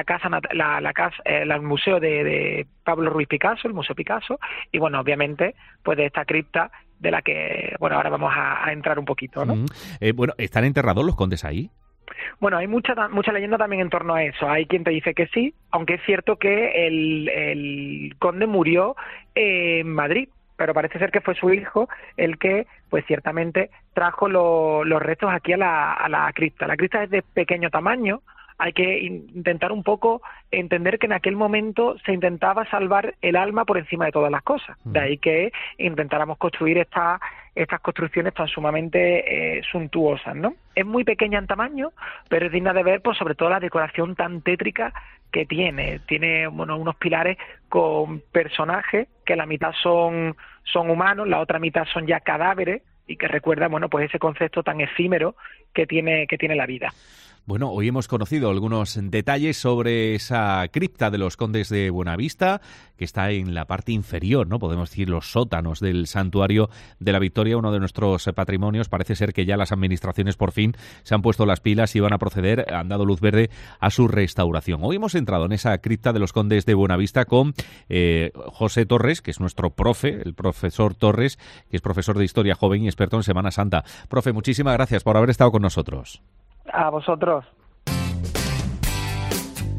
el museo de Pablo Ruiz Picasso, el Museo Picasso, y, bueno, obviamente, pues de esta cripta de la que, bueno, ahora vamos a entrar un poquito, ¿no? Bueno, ¿están enterrados los condes ahí? Bueno, hay mucha leyenda también en torno a eso. Hay quien te dice que sí, aunque es cierto que el conde murió en Madrid, pero parece ser que fue su hijo el que, pues ciertamente, trajo los restos aquí a la cripta. La cripta es de pequeño tamaño. Hay que intentar un poco entender que en aquel momento se intentaba salvar el alma por encima de todas las cosas. De ahí que intentáramos construir estas construcciones tan sumamente suntuosas, ¿no? Es muy pequeña en tamaño, pero es digna de ver, pues, sobre todo la decoración tan tétrica que tiene. Tiene, bueno, unos pilares con personajes que la mitad son humanos, la otra mitad son ya cadáveres, y que recuerda, bueno, pues ese concepto tan efímero que tiene la vida. Bueno, hoy hemos conocido algunos detalles sobre esa cripta de los Condes de Buenavista, que está en la parte inferior, ¿no? Podemos decir los sótanos del santuario de la Victoria, uno de nuestros patrimonios. Parece ser que ya las administraciones por fin se han puesto las pilas y van a proceder, han dado luz verde a su restauración. Hoy hemos entrado en esa cripta de los Condes de Buenavista con José Torres, que es nuestro profe, el profesor Torres, que es profesor de Historia Joven y experto en Semana Santa. Profe, muchísimas gracias por haber estado con nosotros. A vosotros.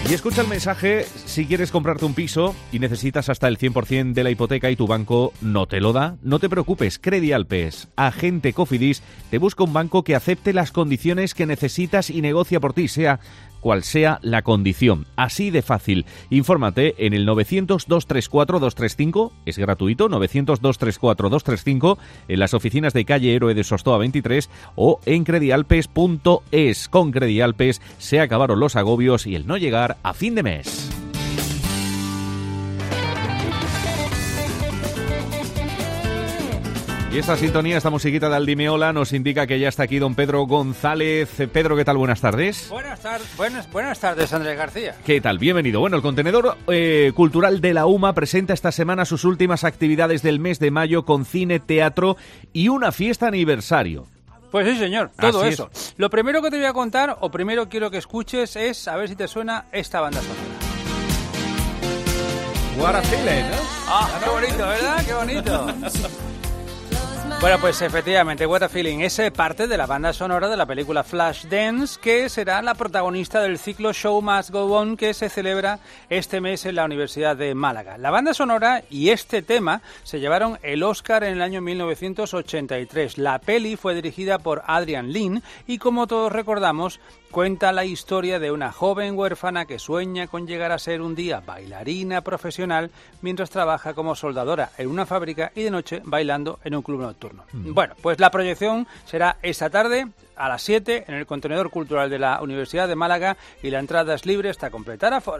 Y escucha el mensaje: si quieres comprarte un piso y necesitas hasta el 100% de la hipoteca y tu banco no te lo da, no te preocupes. Credialpes, agente Cofidis, te busca un banco que acepte las condiciones que necesitas y negocia por ti, sea cual sea la condición. Así de fácil. Infórmate en el 900-234-235, es gratuito, 900-234-235, en las oficinas de calle Héroe de Sostoa 23 o en credialpes.es. Con Credialpes se acabaron los agobios y el no llegar a fin de mes. Y esta sintonía, esta musiquita de Aldimeola nos indica que ya está aquí don Pedro González. Pedro, ¿qué tal? Buenas tardes. Buenas tardes, Andrés García. ¿Qué tal? Bienvenido. Bueno, el contenedor cultural de la UMA presenta esta semana sus últimas actividades del mes de mayo con cine, teatro y una fiesta aniversario. Pues sí, señor, todo Así eso. Lo primero que te voy a contar, o primero quiero que escuches, es a ver si te suena esta banda sonora. What a feeling, ¿no? Ah, qué bonito, ¿verdad? Qué bonito. Bueno, pues efectivamente, What a Feeling es parte de la banda sonora de la película Flashdance, que será la protagonista del ciclo Show Must Go On que se celebra este mes en la Universidad de Málaga. La banda sonora y este tema se llevaron el Oscar en el año 1983. La peli fue dirigida por Adrian Lyne y, como todos recordamos, cuenta la historia de una joven huérfana que sueña con llegar a ser un día bailarina profesional mientras trabaja como soldadora en una fábrica y de noche bailando en un club nocturno. Bueno, pues la proyección será esta tarde a las 7 en el contenedor cultural de la Universidad de Málaga y la entrada es libre hasta completar aforo.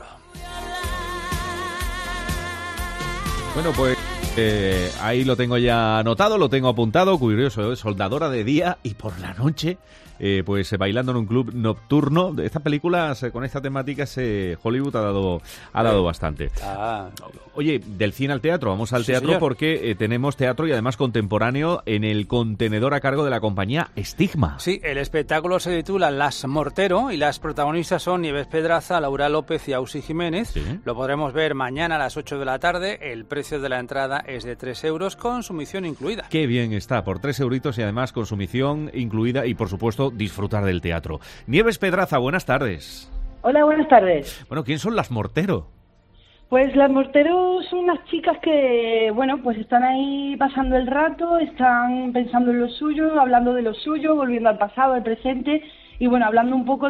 Bueno, pues ahí lo tengo ya anotado, lo tengo apuntado. Curioso, soldadora de día y por la noche, pues bailando en un club nocturno. Estas películas con esta temática Hollywood ha dado bastante. Oye, del cine al teatro, vamos al teatro, señor, porque tenemos teatro y además contemporáneo en el contenedor a cargo de la compañía Estigma. Sí, el espectáculo se titula Las Mortero y las protagonistas son Nieves Pedraza, Laura López y Ausi Jiménez. ¿Sí? Lo podremos ver mañana a las 8 de la tarde. El precio de la entrada es de 3 euros con sumisión incluida. Qué bien está, por 3 euritos y además con sumisión incluida y por supuesto disfrutar del teatro. Nieves Pedraza, buenas tardes. Hola, buenas tardes. Bueno, ¿quién son las Mortero? Pues las Mortero son unas chicas que, bueno, pues están ahí pasando el rato, están pensando en lo suyo, hablando de lo suyo, volviendo al pasado, al presente y, bueno, hablando un poco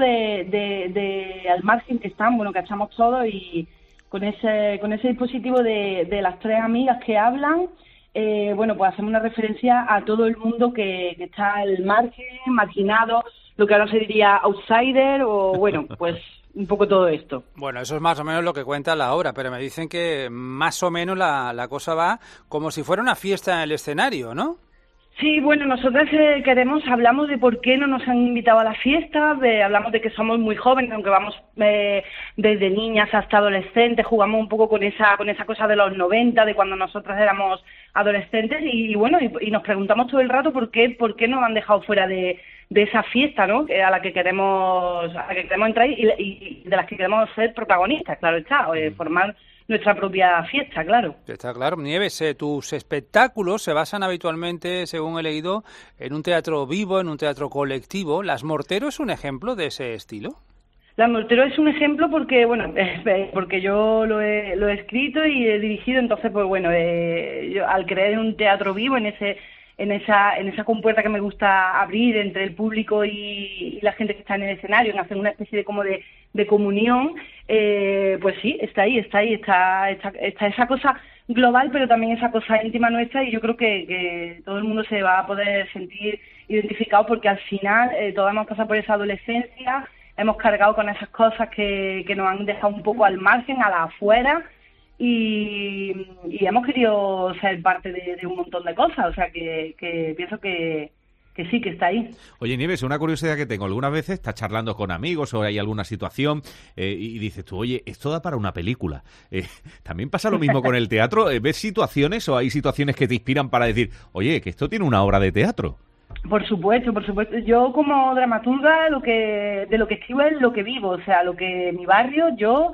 de al margen que están, bueno, que estamos todos y con ese dispositivo de las tres amigas que hablan, bueno, pues hacemos una referencia a todo el mundo que está al margen, marginado, lo que ahora se diría outsider o, bueno, pues un poco todo esto. Bueno, eso es más o menos lo que cuenta la obra, pero me dicen que más o menos la cosa va como si fuera una fiesta en el escenario, ¿no? Sí, bueno, nosotros hablamos de por qué no nos han invitado a la fiesta, hablamos de que somos muy jóvenes, aunque vamos desde niñas hasta adolescentes, jugamos un poco con esa cosa de los 90, de cuando nosotras éramos adolescentes y bueno, y nos preguntamos todo el rato por qué nos han dejado fuera de esa fiesta, ¿no? A la que queremos entrar y de las que queremos ser protagonistas, claro está, formar nuestra propia fiesta, claro. Está claro. Nieves, tus espectáculos se basan habitualmente, según he leído, en un teatro vivo, en un teatro colectivo. ¿Las Mortero es un ejemplo de ese estilo? Las Mortero es un ejemplo porque, bueno, porque yo lo he escrito y he dirigido, entonces, pues bueno, yo, al creer en un teatro vivo, en esa compuerta que me gusta abrir entre el público y la gente que está en el escenario, en hacer una especie de comunión, pues sí, está esa cosa global, pero también esa cosa íntima nuestra y yo creo que todo el mundo se va a poder sentir identificado porque al final todos hemos pasado por esa adolescencia, hemos cargado con esas cosas que nos han dejado un poco al margen, a la afuera, y hemos querido ser parte de un montón de cosas, o sea que pienso que sí, que está ahí. Oye, Nieves, una curiosidad que tengo, algunas veces estás charlando con amigos o hay alguna situación y dices tú, oye, esto da para una película. ¿También pasa lo mismo con el teatro? ¿Ves situaciones o hay situaciones que te inspiran para decir, oye, que esto tiene una obra de teatro? Por supuesto. Yo como dramaturga de lo que escribo es lo que vivo, o sea, lo que mi barrio, yo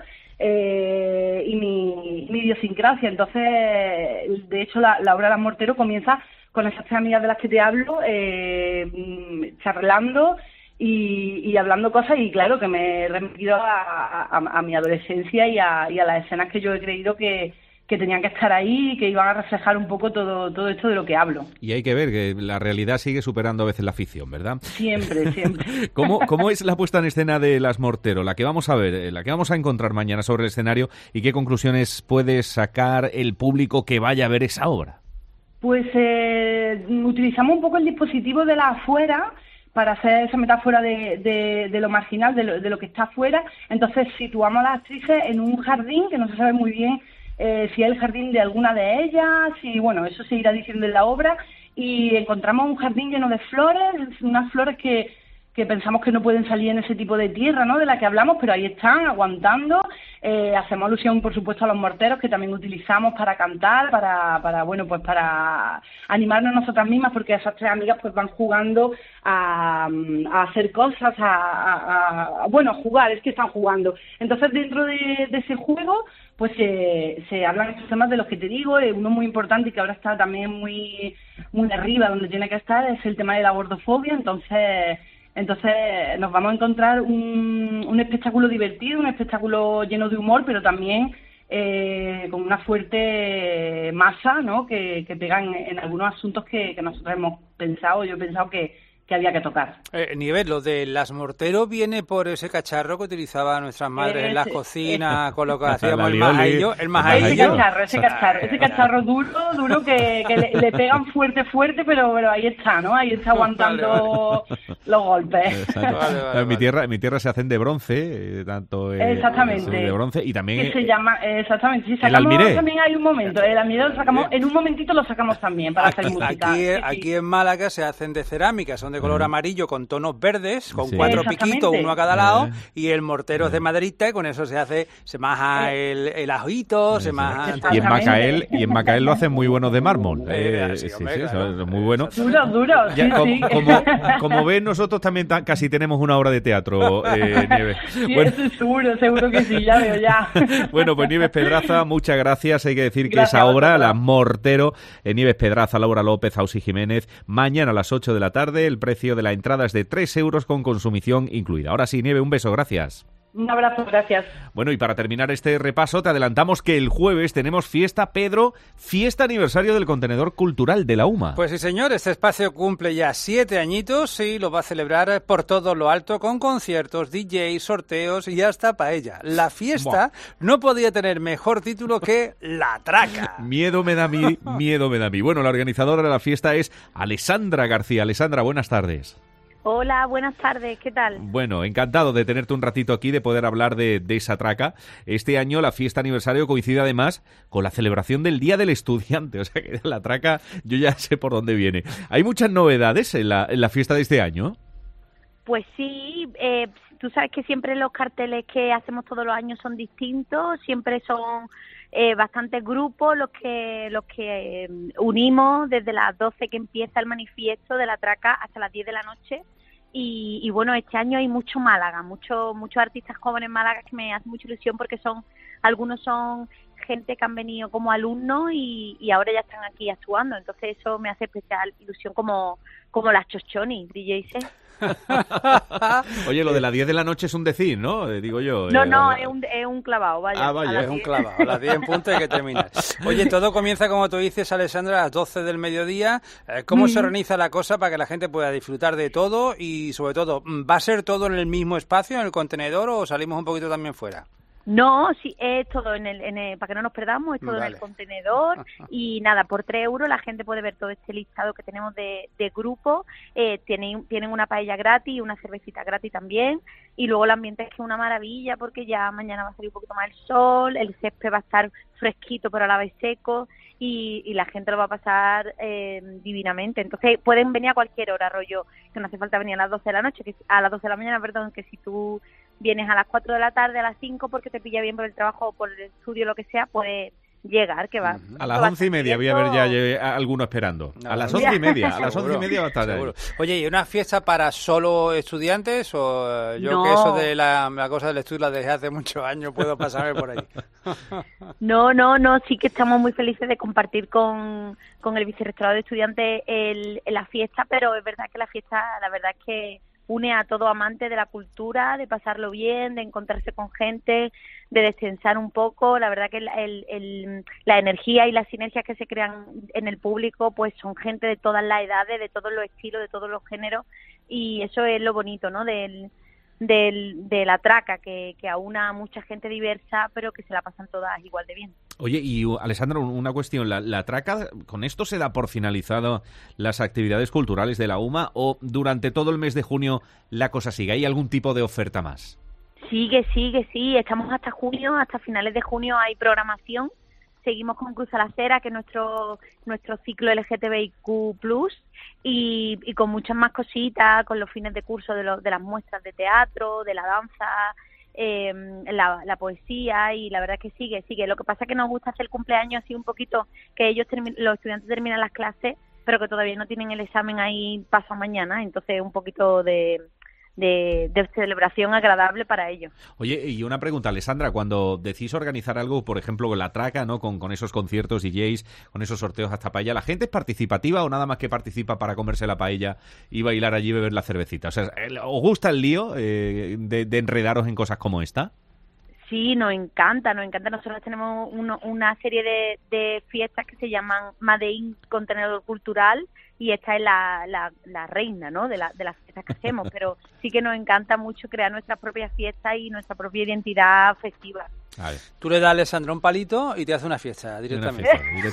y mi idiosincrasia. Entonces, de hecho, la obra de Las Mortero comienza con esas tres amigas de las que te hablo, charlando y hablando cosas, y claro, que me he remitido a mi adolescencia y a las escenas que yo he creído que tenían que estar ahí y que iban a reflejar un poco todo esto de lo que hablo. Y hay que ver que la realidad sigue superando a veces la ficción, ¿verdad? Siempre. ¿Cómo es la puesta en escena de Las Mortero, la que vamos a ver, la que vamos a encontrar mañana sobre el escenario, y qué conclusiones puede sacar el público que vaya a ver esa obra? Pues utilizamos un poco el dispositivo de la afuera para hacer esa metáfora de lo marginal, de lo que está afuera. Entonces situamos a las actrices en un jardín que no se sabe muy bien si es el jardín de alguna de ellas, y bueno, eso se irá diciendo en la obra, y encontramos un jardín lleno de flores, unas flores que pensamos que no pueden salir en ese tipo de tierra, ¿no?, de la que hablamos, pero ahí están, aguantando. Hacemos alusión, por supuesto, a los morteros, que también utilizamos para cantar, para bueno, pues para animarnos nosotras mismas, porque esas tres amigas pues van jugando a hacer cosas, bueno, a jugar, es que están jugando. Entonces, dentro de ese juego, pues se hablan estos temas de los que te digo. Uno muy importante y que ahora está también muy arriba, donde tiene que estar, es el tema de la gordofobia. Entonces nos vamos a encontrar un espectáculo divertido, un espectáculo lleno de humor, pero también con una fuerte masa, ¿no?, que pega en algunos asuntos que nosotros hemos pensado, yo he pensado que había que tocar. Nieves, lo de Las Mortero viene por ese cacharro que utilizaban nuestras madres en las cocinas, con lo que hacíamos el majadillo. Ese cacharro duro que le pegan fuerte, pero ahí está, ¿no? Ahí está aguantando los golpes. Vale. En mi tierra se hacen de bronce, tanto exactamente, de bronce, y también que se llama, exactamente, sí, el almiré. También hay un momento, el almiré lo sacamos, en un momentito lo sacamos también para hacer música. Aquí en Málaga se hacen de cerámica, son de color amarillo con tonos verdes, con 4 piquitos, uno a cada lado, y el mortero es de maderita, y con eso se maja el ajito, se maja... Y en Macael lo hacen muy buenos de mármol. Sí, claro. Muy bueno. Duro, ya, sí. Como ven, nosotros también casi tenemos una obra de teatro, Nieves. Sí, bueno. Seguro que sí, ya veo, ya. Bueno, pues Nieves Pedraza, muchas gracias. Hay que decir que esa obra, Las Mortero, Nieves Pedraza, Laura López, Ausi Jiménez, mañana a las 8 de la tarde, el precio de la entrada es de 3 euros con consumición incluida. Ahora sí, Nieve, un beso, gracias. Un abrazo, gracias. Bueno, y para terminar este repaso, te adelantamos que el jueves tenemos fiesta, Pedro, fiesta aniversario del Contenedor Cultural de la UMA. Pues sí, señor, este espacio cumple ya 7 añitos y lo va a celebrar por todo lo alto con conciertos, DJs, sorteos y hasta paella. La fiesta no podía tener mejor título que La Traca. Miedo me da a mí. Bueno, la organizadora de la fiesta es Alessandra García. Alessandra, buenas tardes. Hola, buenas tardes, ¿qué tal? Bueno, encantado de tenerte un ratito aquí, de poder hablar de esa traca. Este año la fiesta aniversario coincide además con la celebración del Día del Estudiante, o sea que la traca yo ya sé por dónde viene. ¿Hay muchas novedades en la fiesta de este año? Pues sí, tú sabes que siempre los carteles que hacemos todos los años son distintos, siempre son bastantes grupos los que unimos desde las 12 que empieza el manifiesto de la traca hasta las 10 de la noche. Y bueno, este año hay mucho Málaga, muchos artistas jóvenes Málaga que me hace mucha ilusión porque algunos son gente que han venido como alumnos y ahora ya están aquí actuando, entonces eso me hace especial ilusión como las Chochoni, DJs. Oye, lo de las 10 de la noche es un decir, ¿no? Digo yo. No, es un clavado, vaya. Vaya, es un clavado. A las 10 en punto hay que terminar. Oye, todo comienza, como tú dices, Alessandra, a las 12 del mediodía. ¿Cómo se organiza la cosa para que la gente pueda disfrutar de todo? Y, sobre todo, ¿va a ser todo en el mismo espacio, en el contenedor, o salimos un poquito también fuera? No, sí, es todo en el para que no nos perdamos, es todo en el contenedor y nada, por 3 euros la gente puede ver todo este listado que tenemos de grupo, tienen una paella gratis, una cervecita gratis también, y luego el ambiente es que es una maravilla porque ya mañana va a salir un poquito más el sol, el césped va a estar fresquito pero a la vez seco y la gente lo va a pasar divinamente. Entonces pueden venir a cualquier hora, rollo, que no hace falta venir a las 12 de la noche, a las 12 de la mañana, perdón, que si tú vienes a las 4 de la tarde, a las 5 porque te pilla bien por el trabajo o por el estudio, lo que sea, puedes llegar, que va. A las 11:30 voy a ver ya alguno esperando. A las 11:30, a las 11:30 va a estar ahí. Oye, ¿y una fiesta para solo estudiantes o yo que eso de la cosa del estudio la dejé hace muchos años, puedo pasarme por ahí? No, sí que estamos muy felices de compartir con el vicerrectorado de estudiantes la fiesta, pero es verdad que la fiesta, la verdad es que une a todo amante de la cultura, de pasarlo bien, de encontrarse con gente, de descansar un poco. La verdad que la energía y las sinergias que se crean en el público pues son gente de todas las edades, de todos los estilos, de todos los géneros, y eso es lo bonito, ¿no?, de la traca, que aúna a mucha gente diversa, pero que se la pasan todas igual de bien. Oye, y Alessandra, una cuestión, ¿la traca, con esto se da por finalizado las actividades culturales de la UMA o durante todo el mes de junio la cosa sigue? ¿Hay algún tipo de oferta más? Sigue, sí, estamos hasta junio, hasta finales de junio hay programación. Seguimos con Cruza la Acera, que es nuestro ciclo LGTBIQ+, y con muchas más cositas, con los fines de curso de las muestras de teatro, de la danza, la poesía, y la verdad es que sigue. Lo que pasa es que nos gusta hacer el cumpleaños así un poquito, que los estudiantes terminan las clases, pero que todavía no tienen el examen ahí pasado mañana, entonces un poquito de celebración agradable para ellos. Oye, y una pregunta, Alessandra, cuando decís organizar algo, por ejemplo, con la traca, ¿no?, con esos conciertos DJs, con esos sorteos hasta paella, ¿la gente es participativa o nada más que participa para comerse la paella y bailar allí y beber la cervecita? O sea, ¿os gusta el lío de enredaros en cosas como esta? Sí, nos encanta. Nosotros tenemos una serie de fiestas que se llaman Madein Contenedor Cultural, y esta es la reina, ¿no?, de las fiestas que hacemos, pero sí que nos encanta mucho crear nuestras propias fiestas y nuestra propia identidad festiva. Vale. Tú le das a Alessandra un palito y te hace una fiesta directamente.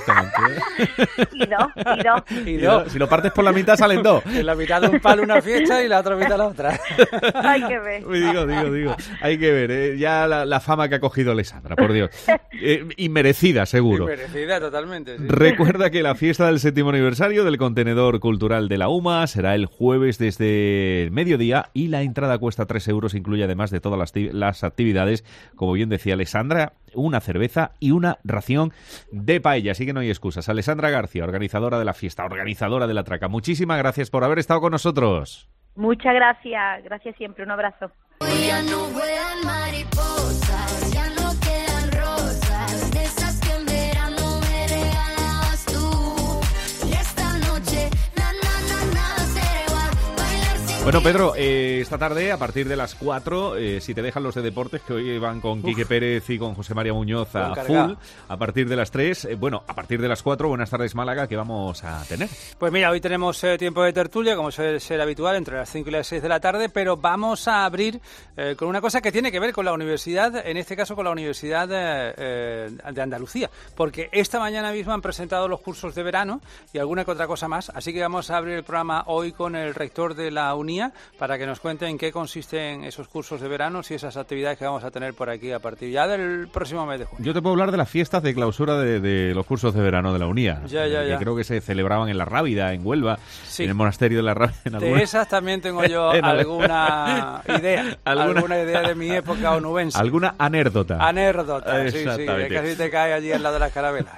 Y dos. Si lo partes por la mitad salen dos. En la mitad de un palo una fiesta y la otra mitad la otra. Hay que ver. Digo. Hay que ver, ya la fama que ha cogido Alessandra, por Dios. Inmerecida, seguro. Inmerecida, totalmente. Sí. Recuerda que la fiesta del 7º aniversario del Contenedor Cultural de la UMA será el jueves desde el mediodía, y la entrada cuesta 3 euros, incluye además de todas las actividades, como bien decía Alessandra, una cerveza y una ración de paella, así que no hay excusas. Alessandra García, organizadora de la fiesta, organizadora de la traca, muchísimas gracias por haber estado con nosotros. Muchas gracias siempre, un abrazo. Ya no vuelan mariposas, ya no quedan rosas, de esas que en verano me regalabas tú. Y esta noche, nada será igual, bailar sin. Bueno, Pedro, esta tarde, a partir de las 4, si te dejan los de deportes, que hoy van con Quique Pérez y con José María Muñoz a full, a partir de las 3, a partir de las 4, buenas tardes Málaga, ¿qué vamos a tener? Pues mira, hoy tenemos tiempo de tertulia, como suele ser habitual, entre las 5 y las 6 de la tarde, pero vamos a abrir con una cosa que tiene que ver con la universidad, en este caso con la Universidad de Andalucía, porque esta mañana mismo han presentado los cursos de verano y alguna que otra cosa más, así que vamos a abrir el programa hoy con el rector de la UNIA para que nos cuente en qué consisten esos cursos de verano y esas actividades que vamos a tener por aquí a partir ya del próximo mes de junio. Yo te puedo hablar de las fiestas de clausura de los cursos de verano de la UNIA, que creo que se celebraban en La Rábida, en Huelva, en el monasterio de La Rábida. De esas también tengo yo alguna idea, alguna idea de mi época onubense. ¿Alguna anécdota? Anécdota, sí, que casi te cae allí al lado de las carabelas.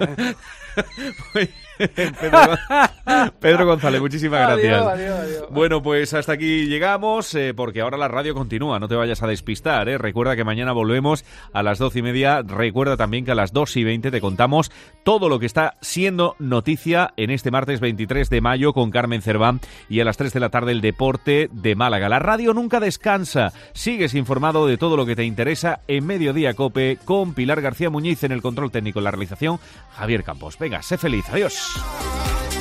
Pedro González, muchísimas gracias. Adiós. Bueno, pues hasta aquí llegamos, porque ahora la radio continúa, no te vayas a despistar, ¿eh? Recuerda que mañana volvemos a las 12:30. Recuerda también que a las 2:20 te contamos todo lo que está siendo noticia en este martes 23 de mayo con Carmen Cerván, y a las 3 de la tarde el deporte de Málaga. La radio nunca descansa, sigues informado de todo lo que te interesa en Mediodía COPE, con Pilar García Muñiz en el control técnico, en la realización Javier Campos. Venga, sé feliz, adiós.